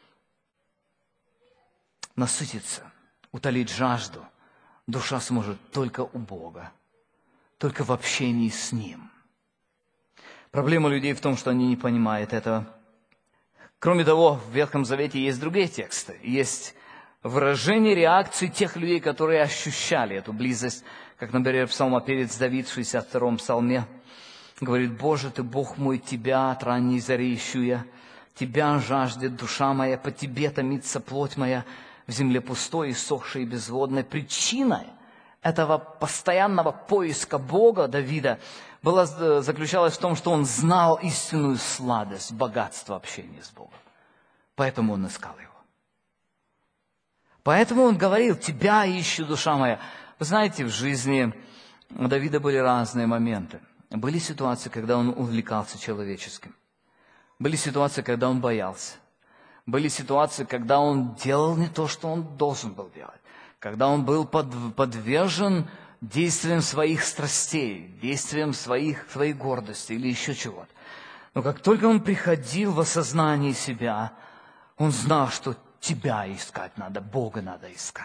насытиться, утолить жажду душа сможет только у Бога, только в общении с Ним. Проблема людей в том, что они не понимают этого. Кроме того, в Ветхом Завете есть другие тексты. Есть выражение реакции тех людей, которые ощущали эту близость. Как, например, псалмопевец Давид в 62-м псалме говорит: «Боже, Ты, Бог мой, Тебя от ранней зари ищу я. Тебя жаждет душа моя, по Тебе томится плоть моя в земле пустой, иссохшей и безводной». Причиной этого постоянного поиска Бога Давида заключалась в том, что он знал истинную сладость, богатство общения с Богом. Поэтому он искал его. Поэтому он говорил: «Тебя ищу, душа моя». Вы знаете, в жизни у Давида были разные моменты. Были ситуации, когда он увлекался человеческим. Были ситуации, когда он боялся. Были ситуации, когда он делал не то, что он должен был делать. Когда он был подвержен действиям своих страстей, действиям своей гордости или еще чего-то. Но как только он приходил в осознание себя, он знал, что тебя искать надо, Бога надо искать.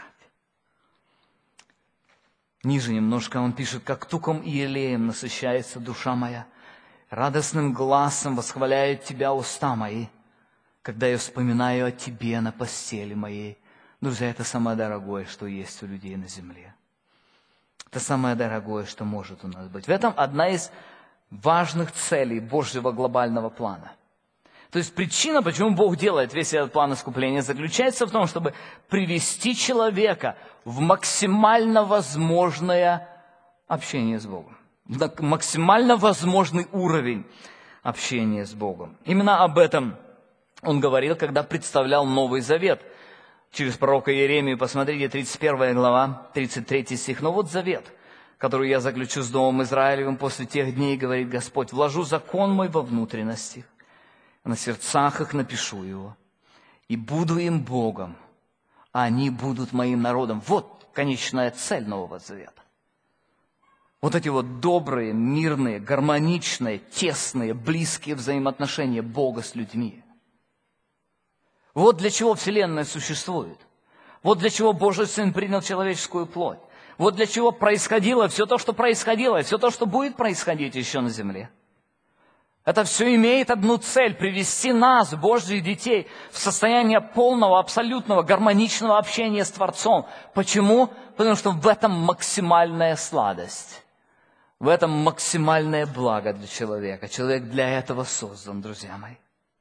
Ниже немножко он пишет: «Как туком и елеем насыщается душа моя, радостным гласом восхваляют тебя уста мои, когда я вспоминаю о тебе на постели моей». Друзья, это самое дорогое, что есть у людей на земле. Это самое дорогое, что может у нас быть. В этом одна из важных целей Божьего глобального плана. То есть причина, почему Бог делает весь этот план искупления, заключается в том, чтобы привести человека в максимально возможное общение с Богом. Максимально возможный уровень общения с Богом. Именно об этом он говорил, когда представлял Новый Завет. Через пророка Иеремию, посмотрите, 31 глава, 33 стих. «Но вот завет, который я заключу с Домом Израилевым после тех дней, говорит Господь, вложу закон мой во внутренностях, на сердцах их напишу его, и буду им Богом, а они будут моим народом». Вот конечная цель Нового Завета. Вот эти вот добрые, мирные, гармоничные, тесные, близкие взаимоотношения Бога с людьми. Вот для чего Вселенная существует. Вот для чего Божий Сын принял человеческую плоть. Вот для чего происходило все то, что происходило, все то, что будет происходить еще на земле. Это все имеет одну цель – привести нас, Божьих детей, в состояние полного, абсолютного, гармоничного общения с Творцом. Почему? Потому что в этом максимальная сладость. В этом максимальное благо для человека. Человек для этого создан, друзья мои.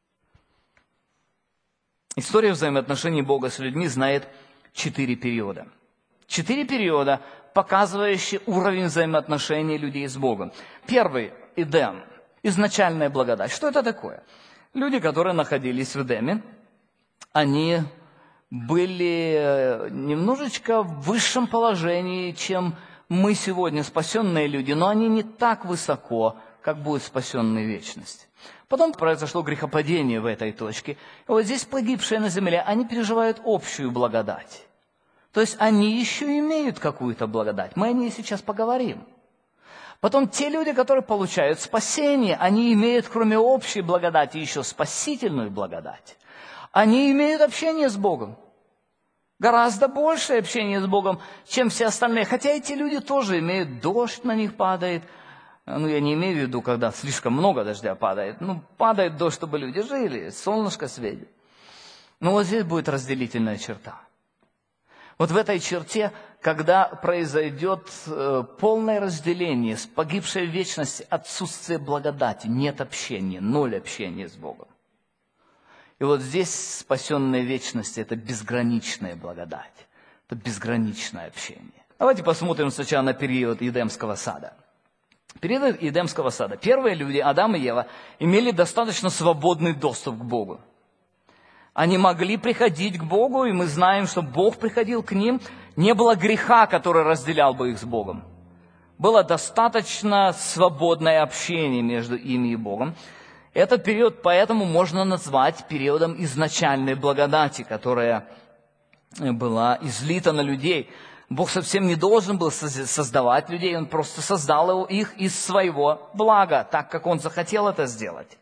История взаимоотношений Бога с людьми знает 4 периода. 4 периода, показывающие уровень взаимоотношений людей с Богом. Первый – Эдем, изначальная благодать. Что это такое? Люди, которые находились в Эдеме, они были немножечко в высшем положении, чем мы сегодня, спасенные люди, но они не так высоко, как будут спасенные в вечности. Потом произошло грехопадение в этой точке. И вот здесь погибшие на земле, они переживают общую благодать. То есть они еще имеют какую-то благодать. Мы о ней сейчас поговорим. Потом те люди, которые получают спасение, они имеют, кроме общей благодати, еще спасительную благодать. Они имеют общение с Богом. Гораздо большее общение с Богом, чем все остальные. Хотя эти люди тоже имеют, дождь на них падает. Ну, я не имею в виду, когда слишком много дождя падает. Ну, падает дождь, чтобы люди жили, солнышко светит. Но вот здесь будет разделительная черта. Вот в этой черте, когда произойдет полное разделение с погибшей в вечности, отсутствие благодати, нет общения, ноль общения с Богом. И вот здесь спасенная вечность – это безграничная благодать, это безграничное общение. Давайте посмотрим сначала на период Эдемского сада. Период Эдемского сада. Первые люди, Адам и Ева, имели достаточно свободный доступ к Богу. Они могли приходить к Богу, и мы знаем, что Бог приходил к ним. Не было греха, который разделял бы их с Богом. Было достаточно свободное общение между ими и Богом. Этот период поэтому можно назвать периодом изначальной благодати, которая была излита на людей. Бог совсем не должен был создавать людей, Он просто создал их из своего блага, так как Он захотел это сделать.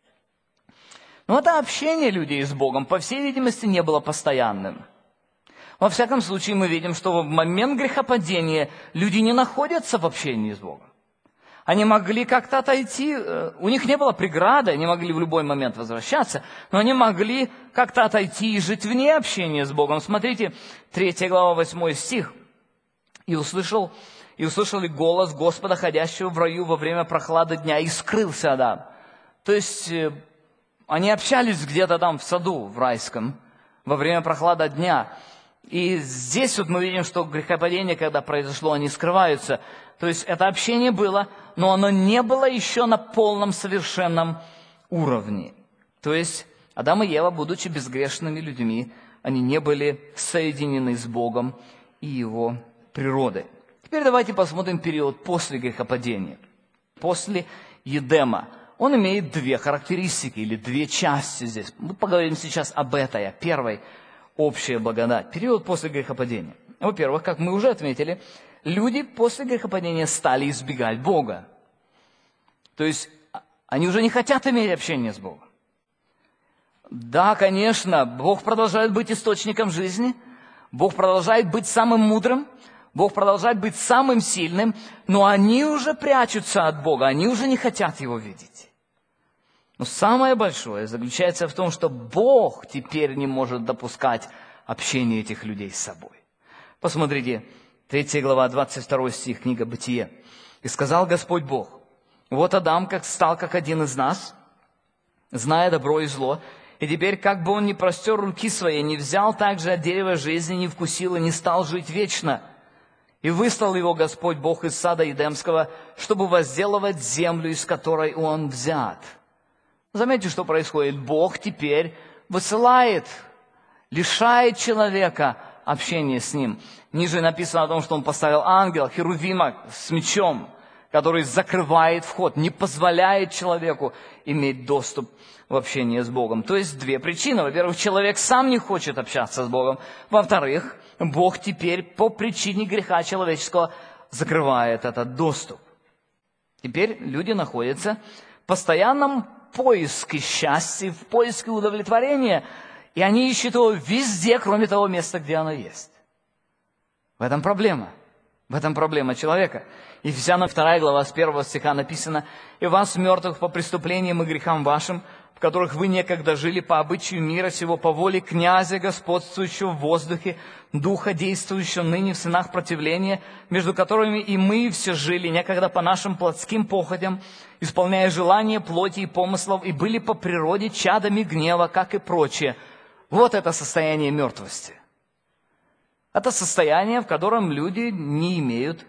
Но это общение людей с Богом, по всей видимости, не было постоянным. Во всяком случае, мы видим, что в момент грехопадения люди не находятся в общении с Богом. Они могли как-то отойти, у них не было преграды, они могли в любой момент возвращаться, но они могли как-то отойти и жить вне общения с Богом. Смотрите, 3 глава, 8 стих. «И услышали голос Господа, ходящего в раю во время прохлады дня, и скрылся Адам». То есть они общались где-то там в саду, в райском, во время прохлады дня. И здесь вот мы видим, что грехопадение, когда произошло, они скрываются. То есть это общение было, но оно не было еще на полном, совершенном уровне. То есть Адам и Ева, будучи безгрешными людьми, они не были соединены с Богом и Его природой. Теперь давайте посмотрим период после грехопадения, после Едема. Он имеет две характеристики или две части здесь. Мы поговорим сейчас об этой, о первой, общая благодать. Период после грехопадения. Во-первых, как мы уже отметили, люди после грехопадения стали избегать Бога. То есть они уже не хотят иметь общение с Богом. Да, конечно, Бог продолжает быть источником жизни, Бог продолжает быть самым мудрым, Бог продолжает быть самым сильным, но они уже прячутся от Бога, они уже не хотят Его видеть. Но самое большое заключается в том, что Бог теперь не может допускать общения этих людей с собой. Посмотрите, 3 глава, 22 стих, книга Бытие. «И сказал Господь Бог, вот Адам стал как один из нас, зная добро и зло, и теперь, как бы он ни простер руки свои, не взял также от дерева жизни, не вкусил и не стал жить вечно. И выслал его Господь Бог из сада Эдемского, чтобы возделывать землю, из которой он взят». Заметьте, что происходит. Бог теперь высылает, лишает человека общения с ним. Ниже написано о том, что он поставил ангела, херувима с мечом, который закрывает вход, не позволяет человеку иметь доступ в общение с Богом. То есть две причины. Во-первых, человек сам не хочет общаться с Богом. Во-вторых, Бог теперь по причине греха человеческого закрывает этот доступ. Теперь люди находятся в постоянном поиске счастья, в поиске удовлетворения, и они ищут его везде, кроме того места, где оно есть. В этом проблема. В этом проблема человека. Ефесянам 2 глава, с 1 стиха написано: «И вас, мертвых по преступлениям и грехам вашим, в которых вы некогда жили по обычаю мира сего, по воле князя, господствующего в воздухе, духа, действующего ныне в сынах противления, между которыми и мы все жили, некогда по нашим плотским похотям, исполняя желания плоти и помыслов, и были по природе чадами гнева, как и прочее». Вот это состояние мертвости. Это состояние, в котором люди не имеют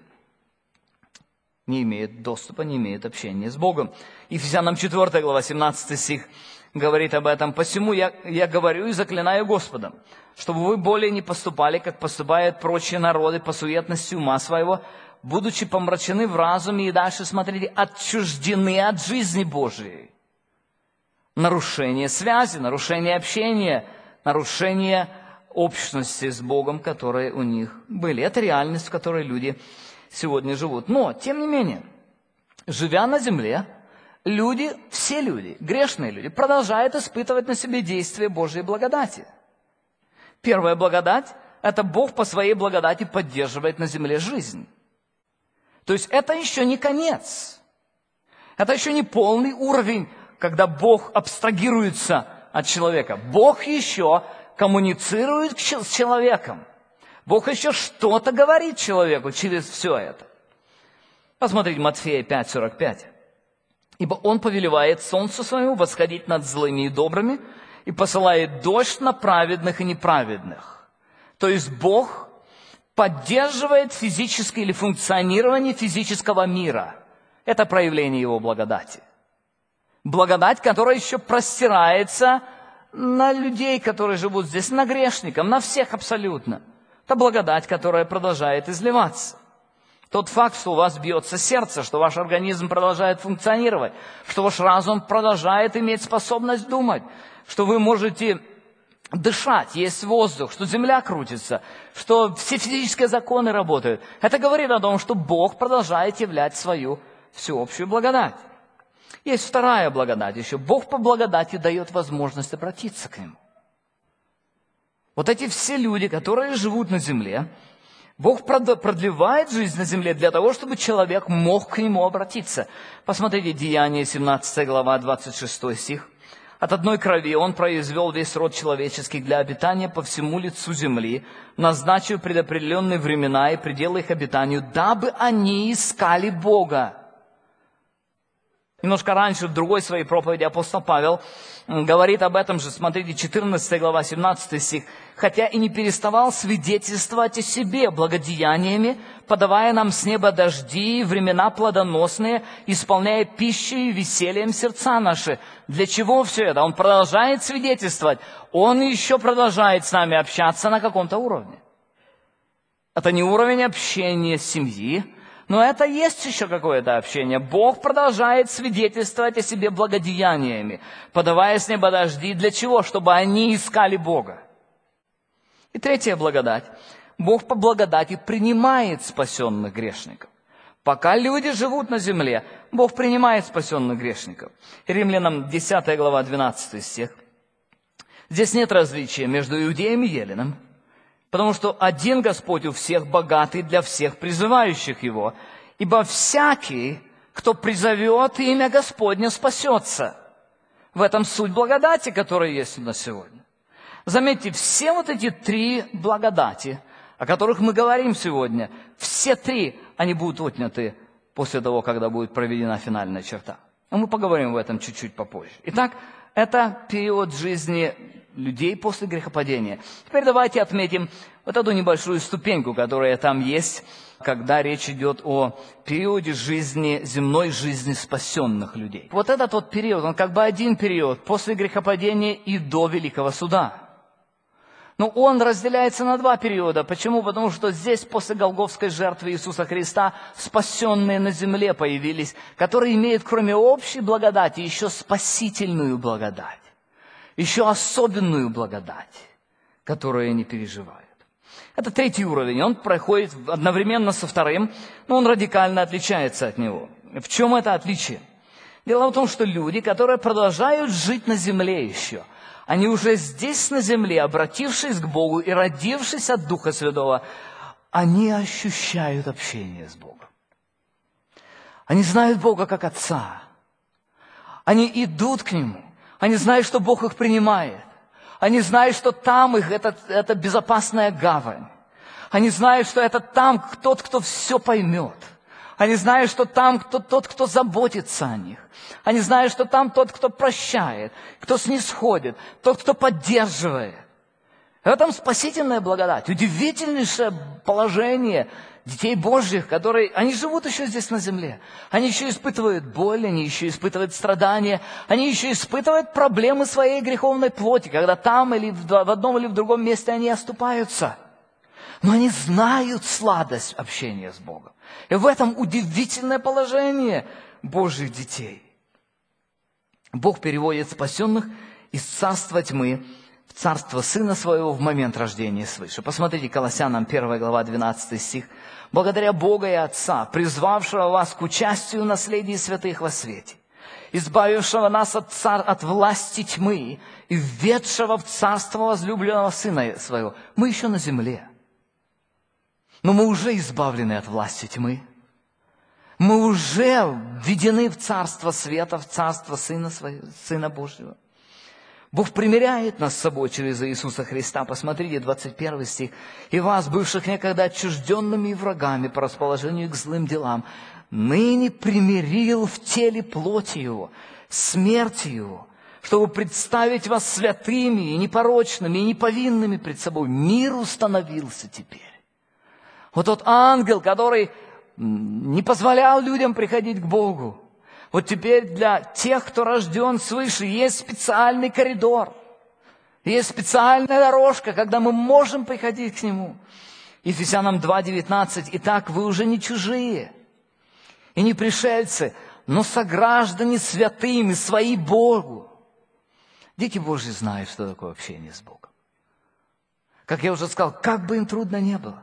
доступа, не имеют общения с Богом. Ефесянам 4 глава, 17 стих говорит об этом. «Посему я говорю и заклинаю Господом, чтобы вы более не поступали, как поступают прочие народы по суетности ума своего, будучи помрачены в разуме». И дальше, смотрите, «отчуждены от жизни Божией». Нарушение связи, нарушение общения, нарушение общности с Богом, которые у них были. Это реальность, в которой люди сегодня живут. Но, тем не менее, живя на земле, все люди, грешные люди, продолжают испытывать на себе действие Божьей благодати. Первая благодать – это Бог по своей благодати поддерживает на земле жизнь. То есть это еще не конец. Это еще не полный уровень, когда Бог абстрагируется от человека. Бог еще коммуницирует с человеком. Бог еще что-то говорит человеку через все это. Посмотрите, Матфея 5:45. «Ибо Он повелевает солнцу своему восходить над злыми и добрыми, и посылает дождь на праведных и неправедных». То есть Бог поддерживает физическое или функционирование физического мира. Это проявление Его благодати. Благодать, которая еще простирается на людей, которые живут здесь, на грешников, на всех абсолютно. Это благодать, которая продолжает изливаться. Тот факт, что у вас бьется сердце, что ваш организм продолжает функционировать, что ваш разум продолжает иметь способность думать, что вы можете дышать, есть воздух, что земля крутится, что все физические законы работают. Это говорит о том, что Бог продолжает являть свою всеобщую благодать. Есть вторая благодать еще. Бог по благодати дает возможность обратиться к Нему. Вот эти все люди, которые живут на земле, Бог продлевает жизнь на земле для того, чтобы человек мог к Нему обратиться. Посмотрите, Деяния 17 глава, 26 стих. «От одной крови Он произвел весь род человеческий для обитания по всему лицу земли, назначив предопределенные времена и пределы их обитанию, дабы они искали Бога». Немножко раньше, в другой своей проповеди, апостол Павел говорит об этом же. Смотрите, 14 глава, 17 стих. «Хотя и не переставал свидетельствовать о себе благодеяниями, подавая нам с неба дожди, времена плодоносные, исполняя пищей и весельем сердца наши». Для чего все это? Он продолжает свидетельствовать. Он еще продолжает с нами общаться на каком-то уровне. Это не уровень общения семьи, но это есть еще какое-то общение. Бог продолжает свидетельствовать о себе благодеяниями, подавая с неба дожди. Для чего? Чтобы они искали Бога. И третья благодать. Бог по благодати принимает спасенных грешников. Пока люди живут на земле, Бог принимает спасенных грешников. Римлянам 10 глава, 12 стих. Здесь нет различия между иудеем и еленом, потому что один Господь у всех богатый для всех призывающих Его. Ибо всякий, кто призовет имя Господне, спасется. В этом суть благодати, которая есть у нас сегодня. Заметьте, все вот эти три благодати, о которых мы говорим сегодня, все три, они будут отняты после того, когда будет проведена финальная черта. А мы поговорим об этом чуть-чуть попозже. Итак, это период жизни людей после грехопадения. Теперь давайте отметим вот эту небольшую ступеньку, которая там есть, когда речь идет о периоде жизни, земной жизни спасенных людей. Вот этот вот период, он как бы один период после грехопадения и до Великого Суда. Но он разделяется на два периода. Почему? Потому что здесь после голгофской жертвы Иисуса Христа спасенные на земле появились, которые имеют кроме общей благодати еще спасительную благодать. Еще особенную благодать, которую они переживают. Это третий уровень, он проходит одновременно со вторым, но он радикально отличается от него. В чем это отличие? Дело в том, что люди, которые продолжают жить на земле еще, они уже здесь на земле, обратившись к Богу и родившись от Духа Святого, они ощущают общение с Богом. Они знают Бога как Отца. Они идут к Нему. Они знают, что Бог их принимает. Они знают, что там их это безопасная гавань. Они знают, что это там тот, кто все поймет. Они знают, что там тот, кто заботится о них. Они знают, что там тот, кто прощает, кто снисходит, тот, кто поддерживает. В этом спасительная благодать, удивительнейшее положение, детей Божьих, которые, они живут еще здесь на земле. Они еще испытывают боль, они еще испытывают страдания, они еще испытывают проблемы своей греховной плоти, когда там или в одном или в другом месте они оступаются. Но они знают сладость общения с Богом. И в этом удивительное положение Божьих детей. Бог переводит спасенных из царства тьмы в царство Сына Своего в момент рождения свыше. Посмотрите, Колоссянам 1 глава 12 стих. «Благодаря Бога и Отца, призвавшего вас к участию в наследии святых во свете, избавившего нас от власти тьмы и введшего в царство возлюбленного Сына Своего». Мы еще на земле, но мы уже избавлены от власти тьмы. Мы уже введены в царство света, в царство Сына Своего, Сына Божьего. Бог примиряет нас с собой через Иисуса Христа. Посмотрите, 21 стих. «И вас, бывших некогда отчужденными и врагами по расположению к злым делам, ныне примирил в теле плоти Его, смерти Его, чтобы представить вас святыми и непорочными, и неповинными пред собой. Мир установился теперь». Вот тот ангел, который не позволял людям приходить к Богу, вот теперь для тех, кто рожден свыше, есть специальный коридор, есть специальная дорожка, когда мы можем приходить к Нему. Ефесянам 2:19. «Итак, вы уже не чужие и не пришельцы, но сограждане святыми, свои Богу». Дети Божьи знают, что такое общение с Богом. Как я уже сказал, как бы им трудно не было.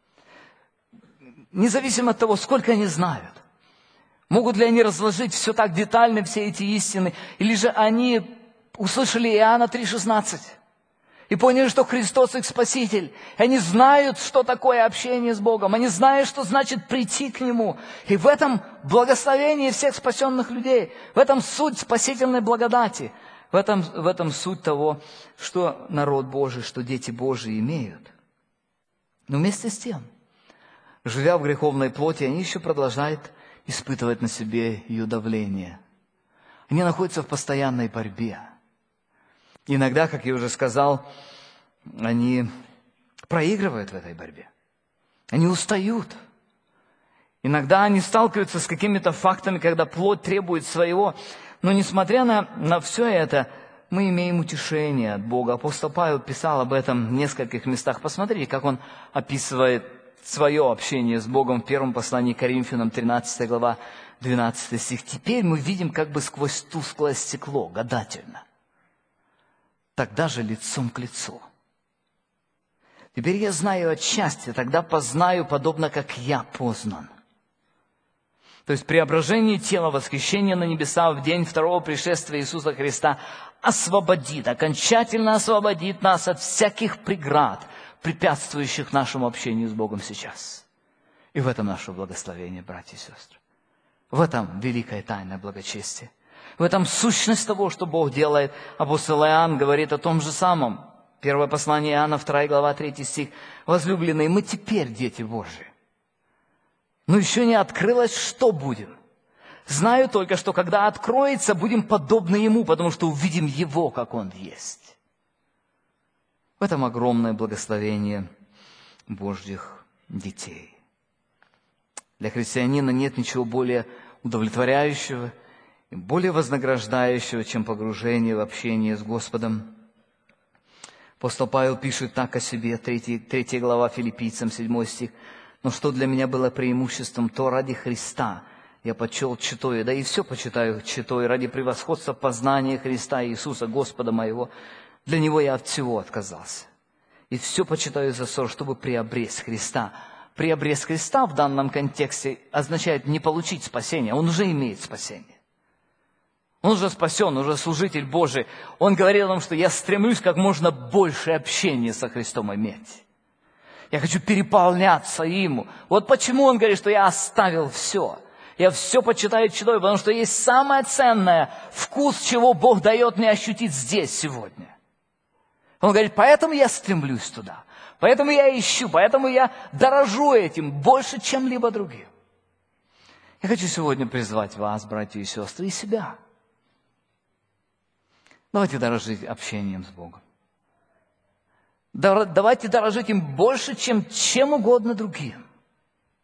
Независимо от того, сколько они знают. Могут ли они разложить все так детально, все эти истины? Или же они услышали Иоанна 3:16 и поняли, что Христос их Спаситель. И они знают, что такое общение с Богом. Они знают, что значит прийти к Нему. И в этом благословение всех спасенных людей. В этом суть спасительной благодати. В этом суть того, что народ Божий, что дети Божьи имеют. Но вместе с тем, живя в греховной плоти, они еще продолжают испытывать на себе ее давление. Они находятся в постоянной борьбе. Иногда, как я уже сказал, они проигрывают в этой борьбе. Они устают. Иногда они сталкиваются с какими-то фактами, когда плоть требует своего. Но несмотря на все это, мы имеем утешение от Бога. Апостол Павел писал об этом в нескольких местах. Посмотрите, как он описывает свое общение с Богом в первом послании к Коринфянам, 13 глава, 12 стих. «Теперь мы видим как бы сквозь тусклое стекло, гадательно. Тогда же лицом к лицу. Теперь я знаю отчасти, тогда познаю, подобно как я познан». То есть преображение тела, восхищение на небеса в день второго пришествия Иисуса Христа окончательно освободит нас от всяких преград, препятствующих нашему общению с Богом сейчас. И в этом наше благословение, братья и сестры. В этом великая тайна благочестия. В этом сущность того, что Бог делает. Апостол Иоанн говорит о том же самом. Первое послание Иоанна, 2 глава, 3 стих. «Возлюбленные, мы теперь дети Божьи. Но еще не открылось, что будем. Знаю только, что когда откроется, будем подобны Ему, потому что увидим Его, как Он есть». В этом огромное благословение Божьих детей. Для христианина нет ничего более удовлетворяющего и более вознаграждающего, чем погружение в общение с Господом. Апостол Павел пишет так о себе, 3 глава Филиппийцам, 7 стих. «Но что для меня было преимуществом, то ради Христа я почел читаю, да и все почитаю читаю, ради превосходства познания Христа Иисуса, Господа моего. Для Него я от всего отказался. И все почитаю за ссор, чтобы приобрести Христа». Приобрести Христа в данном контексте означает не получить спасение. Он уже имеет спасение. Он уже спасен, уже служитель Божий. Он говорит о том, что я стремлюсь как можно больше общения со Христом иметь. Я хочу переполняться Ему. Вот почему он говорит, что я оставил все. Я все почитаю читаю, потому что есть самое ценное, вкус, чего Бог дает мне ощутить здесь, сегодня. Он говорит, поэтому я стремлюсь туда, поэтому я ищу, поэтому я дорожу этим больше, чем либо другим. Я хочу сегодня призвать вас, братья и сестры, и себя. Давайте дорожить общением с Богом. Давайте дорожить им больше, чем угодно другим.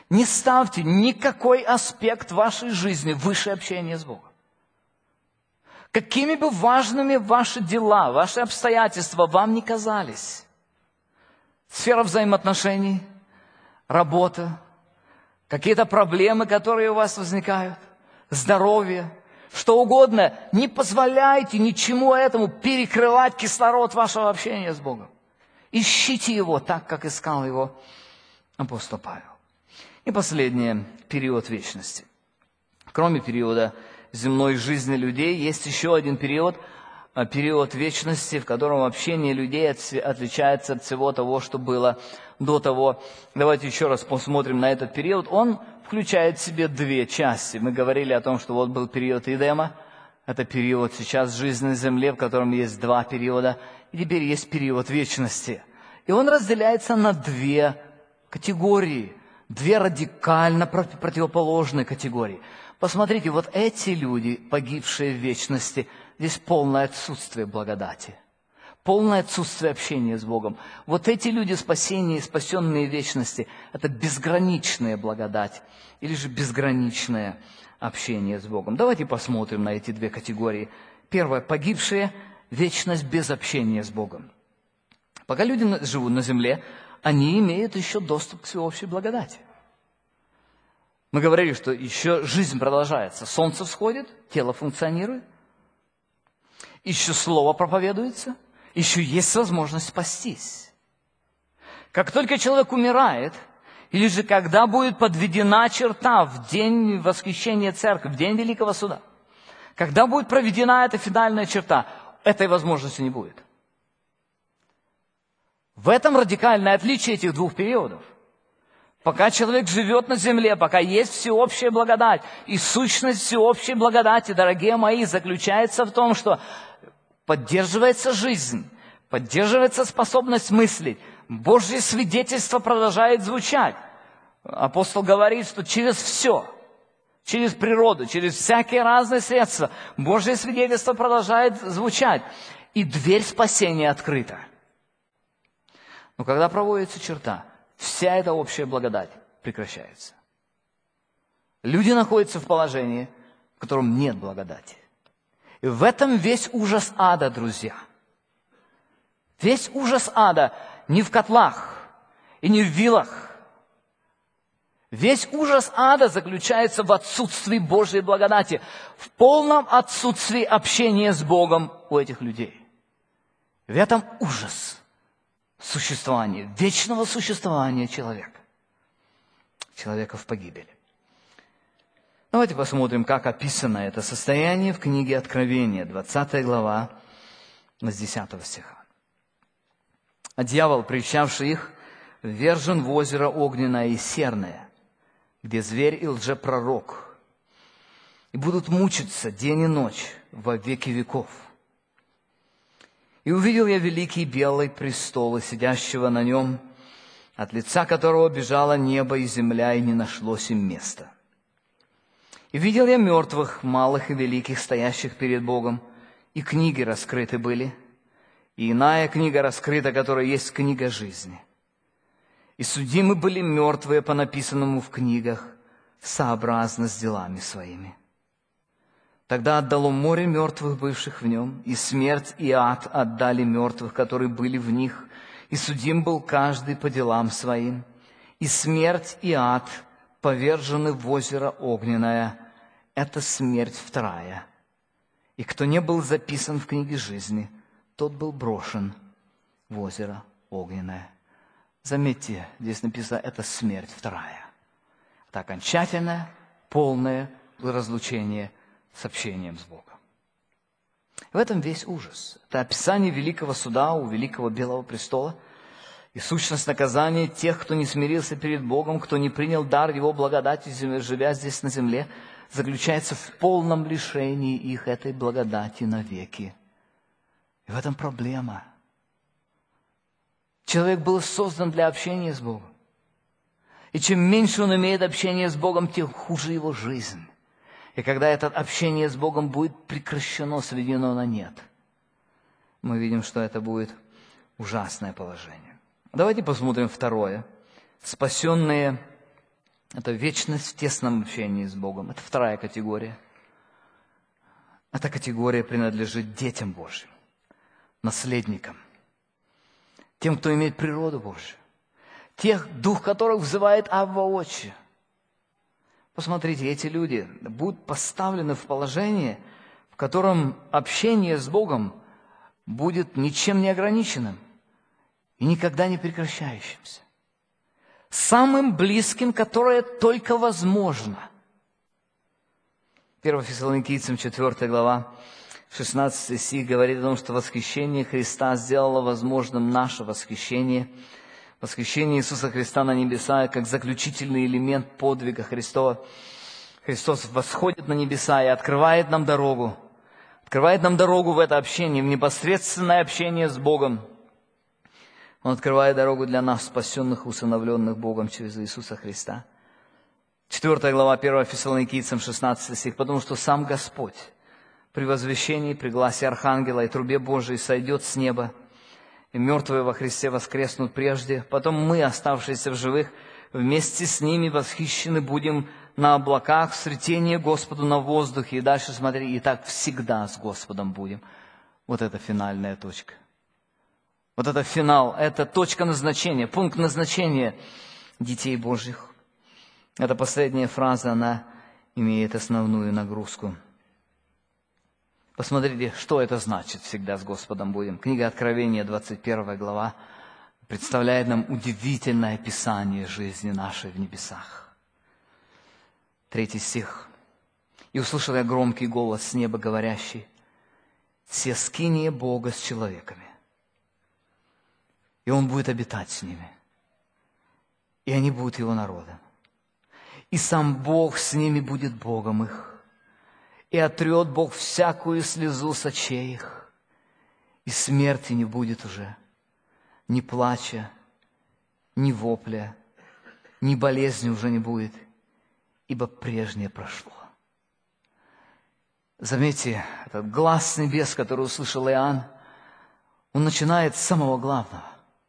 Не ставьте никакой аспект вашей жизни выше общения с Богом. Какими бы важными ваши дела, ваши обстоятельства вам ни казались, сфера взаимоотношений, работа, какие-то проблемы, которые у вас возникают, здоровье, что угодно, не позволяйте ничему этому перекрывать кислород вашего общения с Богом. Ищите Его так, как искал Его апостол Павел. И последнее, период вечности. Кроме периода земной жизни людей, есть еще один период вечности, в котором общение людей отличается от всего того, что было до того. Давайте еще раз посмотрим на этот период. Он включает в себе две части. Мы говорили о том, что вот был период Эдема, это период сейчас жизни на земле, в котором есть два периода, и теперь есть период вечности. И он разделяется на две категории, две радикально противоположные категории. Посмотрите, вот эти люди, погибшие в вечности, здесь полное отсутствие благодати, полное отсутствие общения с Богом. Вот эти люди, спасенные в вечности, это безграничная благодать или же безграничное общение с Богом. Давайте посмотрим на эти две категории. Первое, погибшие, вечность без общения с Богом. Пока люди живут на земле, они имеют еще доступ к всеобщей благодати. Мы говорили, что еще жизнь продолжается. Солнце всходит, тело функционирует. Еще слово проповедуется. Еще есть возможность спастись. Как только человек умирает, или же когда будет подведена черта в день восхищения церкви, в день Великого Суда, когда будет проведена эта финальная черта, этой возможности не будет. В этом радикальное отличие этих двух периодов. Пока человек живет на земле, пока есть всеобщая благодать, и сущность всеобщей благодати, дорогие мои, заключается в том, что поддерживается жизнь, поддерживается способность мыслить, Божье свидетельство продолжает звучать. Апостол говорит, что через все, через природу, через всякие разные средства, Божье свидетельство продолжает звучать, и дверь спасения открыта. Но когда проводится черта, вся эта общая благодать прекращается. Люди находятся в положении, в котором нет благодати. И в этом весь ужас ада, друзья. Весь ужас ада не в котлах и не в вилах. Весь ужас ада заключается в отсутствии Божьей благодати, в полном отсутствии общения с Богом у этих людей. В этом ужас существования, вечного существования человека в погибели. Давайте посмотрим, как описано это состояние в книге Откровения, 20 глава, с 10 стиха. «А дьявол, прельщавший их, ввержен в озеро огненное и серное, где зверь и лжепророк, и будут мучиться день и ночь во веки веков. И увидел я великий белый престол, и сидящего на нем, от лица которого бежало небо и земля, и не нашлось им места. И видел я мертвых, малых и великих, стоящих перед Богом, и книги раскрыты были, и иная книга раскрыта, которая есть книга жизни. И судимы были мертвые по написанному в книгах, сообразно с делами своими. Тогда отдало море мертвых, бывших в нем, и смерть и ад отдали мертвых, которые были в них, и судим был каждый по делам своим. И смерть и ад повержены в озеро огненное. Это смерть вторая. И кто не был записан в книге жизни, тот был брошен в озеро огненное». Заметьте, здесь написано, это смерть вторая. Это окончательное, полное разлучение с общением с Богом. В этом весь ужас. Это описание великого суда у великого белого престола и сущность наказания тех, кто не смирился перед Богом, кто не принял дар Его благодати, живя здесь на земле, заключается в полном лишении их этой благодати навеки. И в этом проблема. Человек был создан для общения с Богом. И чем меньше он имеет общения с Богом, тем хуже его жизнь. И когда это общение с Богом будет прекращено, сведено на нет, мы видим, что это будет ужасное положение. Давайте посмотрим второе. Спасенные Это вечность в тесном общении с Богом. Это вторая категория. Эта категория принадлежит детям Божьим, наследникам, тем, кто имеет природу Божью, тех, дух которых взывает Авва Отче. Посмотрите, эти люди будут поставлены в положение, в котором общение с Богом будет ничем не ограниченным и никогда не прекращающимся. Самым близким, которое только возможно. 1 Фессалоникийцам 4 глава, 16 стих говорит о том, что восхищение Христа сделало возможным наше восхищение. Восхищение Иисуса Христа на небеса, как заключительный элемент подвига Христова. Христос восходит на небеса и открывает нам дорогу. Открывает нам дорогу в это общение, в непосредственное общение с Богом. Он открывает дорогу для нас, спасенных, усыновленных Богом через Иисуса Христа. 4 глава 1 Фессалоникийцам 16 стих. Потому что сам Господь при возвещении, при гласе архангела и трубе Божией сойдет с неба, и мертвые во Христе воскреснут прежде. Потом мы, оставшиеся в живых, вместе с ними восхищены будем на облаках, в сретении Господу на воздухе. И дальше смотри, и так всегда с Господом будем. Вот это финальная точка. Вот это финал, это точка назначения, пункт назначения детей Божьих. Эта последняя фраза, она имеет основную нагрузку. Посмотрите, что это значит «всегда с Господом будем». Книга Откровения, 21 глава, представляет нам удивительное описание жизни нашей в небесах. 3 стих. «И услышал я громкий голос с неба, говорящий: се скиния Бога с человеками, и Он будет обитать с ними, и они будут Его народом. И сам Бог с ними будет Богом их, и отрет Бог всякую слезу с очей их, и смерти не будет уже, ни плача, ни вопля, ни болезни уже не будет, ибо прежнее прошло». Заметьте, этот глас с небес, который услышал Иоанн, он начинает с самого главного.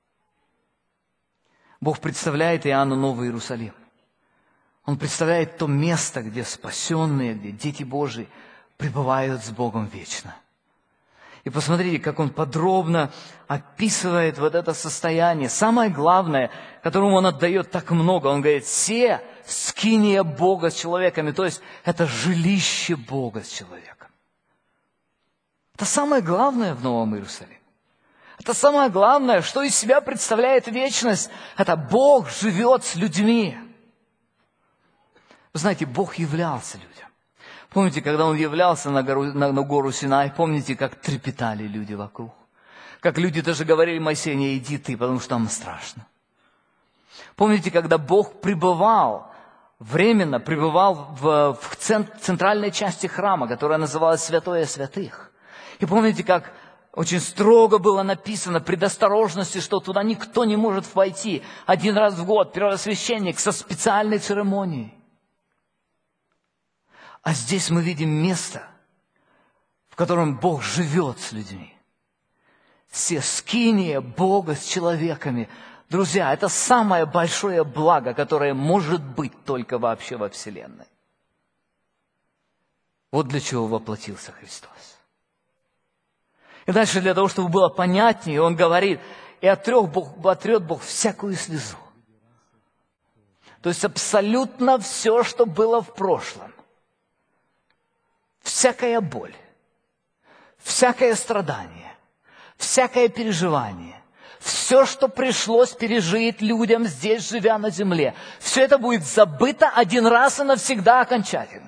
Бог представляет Иоанну Новый Иерусалим. Он представляет то место, где спасенные, где дети Божии пребывают с Богом вечно. И посмотрите, как он подробно описывает вот это состояние. Самое главное, которому он отдает так много, он говорит: «Се скиния Бога с человеками», то есть это жилище Бога с человеком. Это самое главное в Новом Иерусалиме. Это самое главное, что из себя представляет вечность. Это Бог живет с людьми. Вы знаете, Бог являлся людям. Помните, когда Он являлся на гору Синай, помните, как трепетали люди вокруг? Как люди даже говорили Моисею: «Не иди ты, потому что там страшно». Помните, когда Бог временно пребывал в центральной части храма, которая называлась Святое Святых. И помните, как очень строго было написано предосторожности, что туда никто не может войти. Один раз в год первосвященник со специальной церемонией. А здесь мы видим место, в котором Бог живет с людьми. Се скиния Бога с человеками. Друзья, это самое большое благо, которое может быть только вообще во Вселенной. Вот для чего воплотился Христос. И дальше, для того, чтобы было понятнее, Он говорит: «И отрет Бог всякую слезу». То есть абсолютно все, что было в прошлом. Всякая боль, всякое страдание, всякое переживание, все, что пришлось пережить людям здесь, живя на земле, все это будет забыто один раз и навсегда окончательно.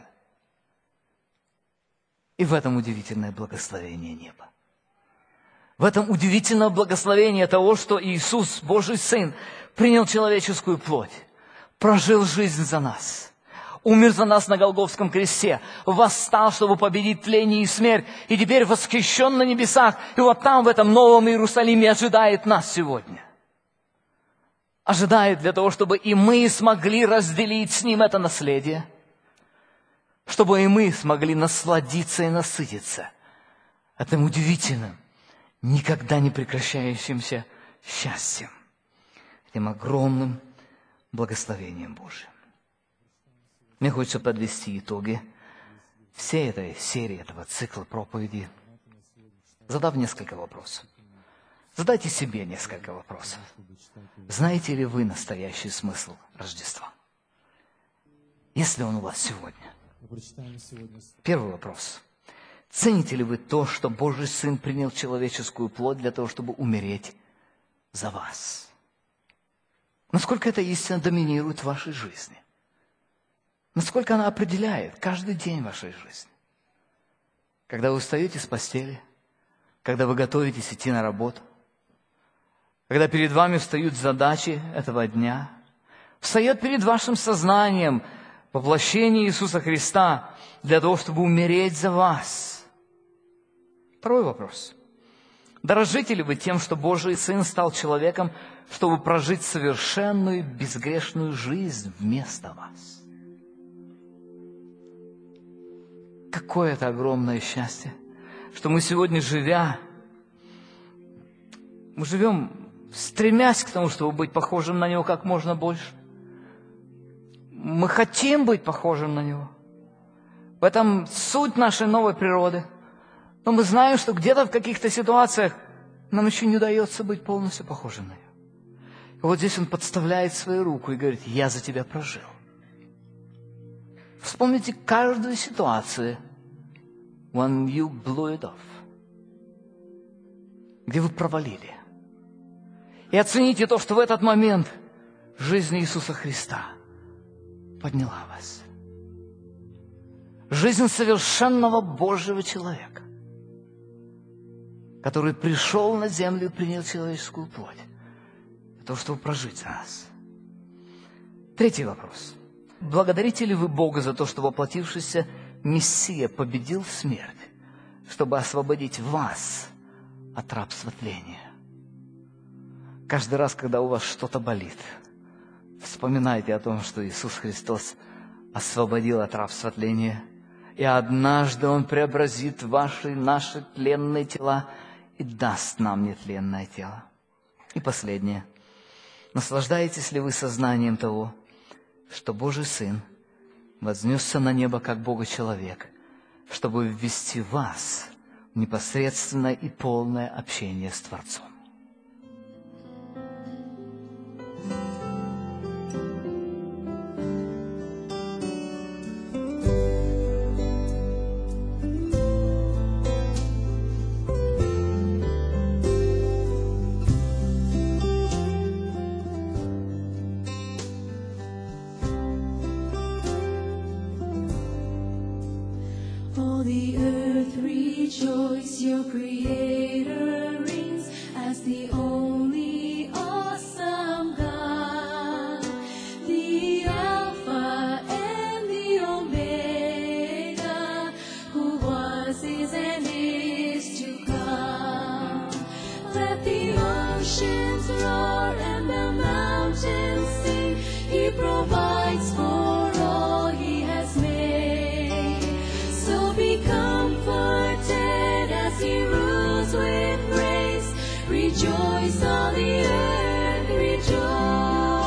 И в этом удивительное благословение неба. В этом удивительное благословение того, что Иисус, Божий Сын, принял человеческую плоть, прожил жизнь за нас, умер за нас на Голгофском кресте, восстал, чтобы победить тление и смерть, и теперь восхищен на небесах, и вот там, в этом Новом Иерусалиме, ожидает нас сегодня. Ожидает для того, чтобы и мы смогли разделить с Ним это наследие, чтобы и мы смогли насладиться и насытиться этим удивительным, никогда не прекращающимся счастьем, этим огромным благословением Божьим. Мне хочется подвести итоги всей этой серии, этого цикла проповеди, задав несколько вопросов. Задайте себе несколько вопросов. Знаете ли вы настоящий смысл Рождества? Есть ли он у вас сегодня? Первый вопрос. Цените ли вы то, что Божий Сын принял человеческую плоть для того, чтобы умереть за вас? Насколько эта истина доминирует в вашей жизни? Насколько она определяет каждый день вашей жизни? Когда вы встаете с постели, когда вы готовитесь идти на работу, когда перед вами встают задачи этого дня, встает перед вашим сознанием воплощение Иисуса Христа для того, чтобы умереть за вас. Второй вопрос. Дорожите ли вы тем, что Божий Сын стал человеком, чтобы прожить совершенную, безгрешную жизнь вместо вас? Какое это огромное счастье, что мы сегодня, мы живем, стремясь к тому, чтобы быть похожим на Него как можно больше. Мы хотим быть похожим на Него. В этом суть нашей новой природы. Но мы знаем, что где-то в каких-то ситуациях нам еще не удается быть полностью похожим на Него. И вот здесь Он подставляет свою руку и говорит: «Я за тебя прожил». Вспомните каждую ситуацию, when you blew it off, где вы провалили. И оцените то, что в этот момент жизнь Иисуса Христа подняла вас. Жизнь совершенного Божьего человека, который пришел на землю и принял человеческую плоть для того, чтобы прожить за нас. Третий вопрос. Благодарите ли вы Бога за то, что воплотившийся Мессия победил смерть, чтобы освободить вас от рабства тления? Каждый раз, когда у вас что-то болит, вспоминайте о том, что Иисус Христос освободил от рабства тления, и однажды Он преобразит наши тленные тела и даст нам нетленное тело. И последнее. Наслаждаетесь ли вы сознанием того, что Божий Сын вознесся на небо как Бога-человек, чтобы ввести вас в непосредственное и полное общение с Творцом? All the earth rejoice, your Creator reigns as the only awesome God, the Alpha and the Omega, who was, is, and is to come. Let the oceans roar and the mountains sing. He provides for all He has made. So be comforted as He rules with grace. Rejoice, all the earth, rejoice.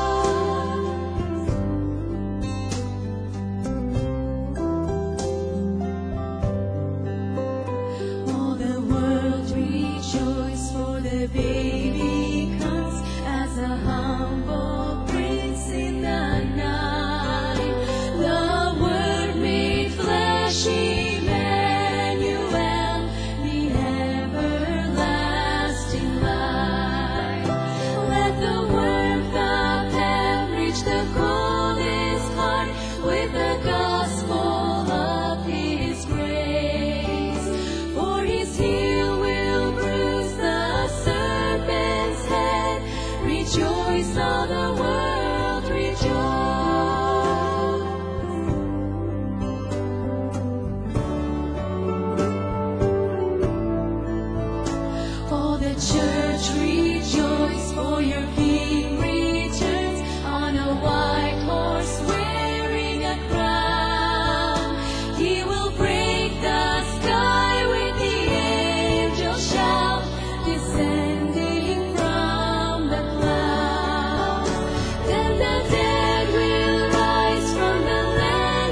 All the world rejoice, for the baby comes as a humble prince in the night. The Word made flesh, Emmanuel, the everlasting light. Let the warmth of heaven reach the coldest heart with the gospel of His grace. For His heel will bruise the serpent's head. Rejoice, all the world, rejoice. All the church rejoice, for your King returns on a white horse wearing a crown. He will break the sky with the angel shout, descending from the clouds. Then the dead will rise from the land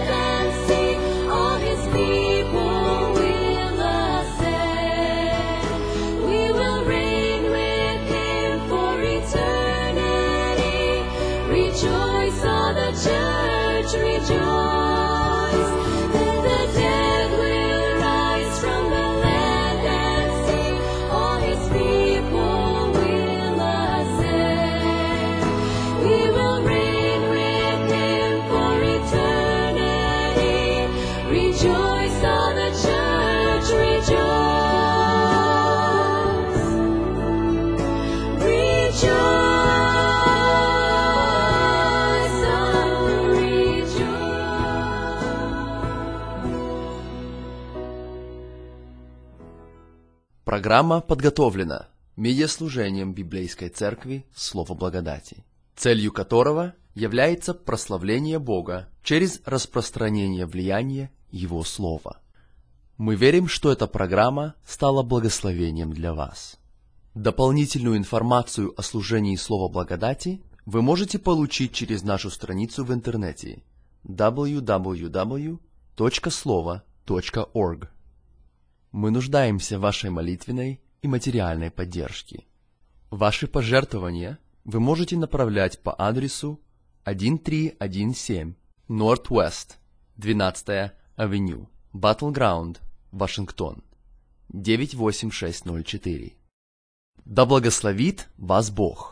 Программа подготовлена медиаслужением Библейской Церкви Слово Благодати, целью которого является прославление Бога через распространение влияния Его Слова. Мы верим, что эта программа стала благословением для вас. Дополнительную информацию о служении Слова Благодати вы можете получить через нашу страницу в интернете www.slovo.org. Мы нуждаемся в вашей молитвенной и материальной поддержке. Ваши пожертвования вы можете направлять по адресу 1317 Northwest 12-я Авеню, Battleground, Вашингтон, 98604. Да благословит вас Бог!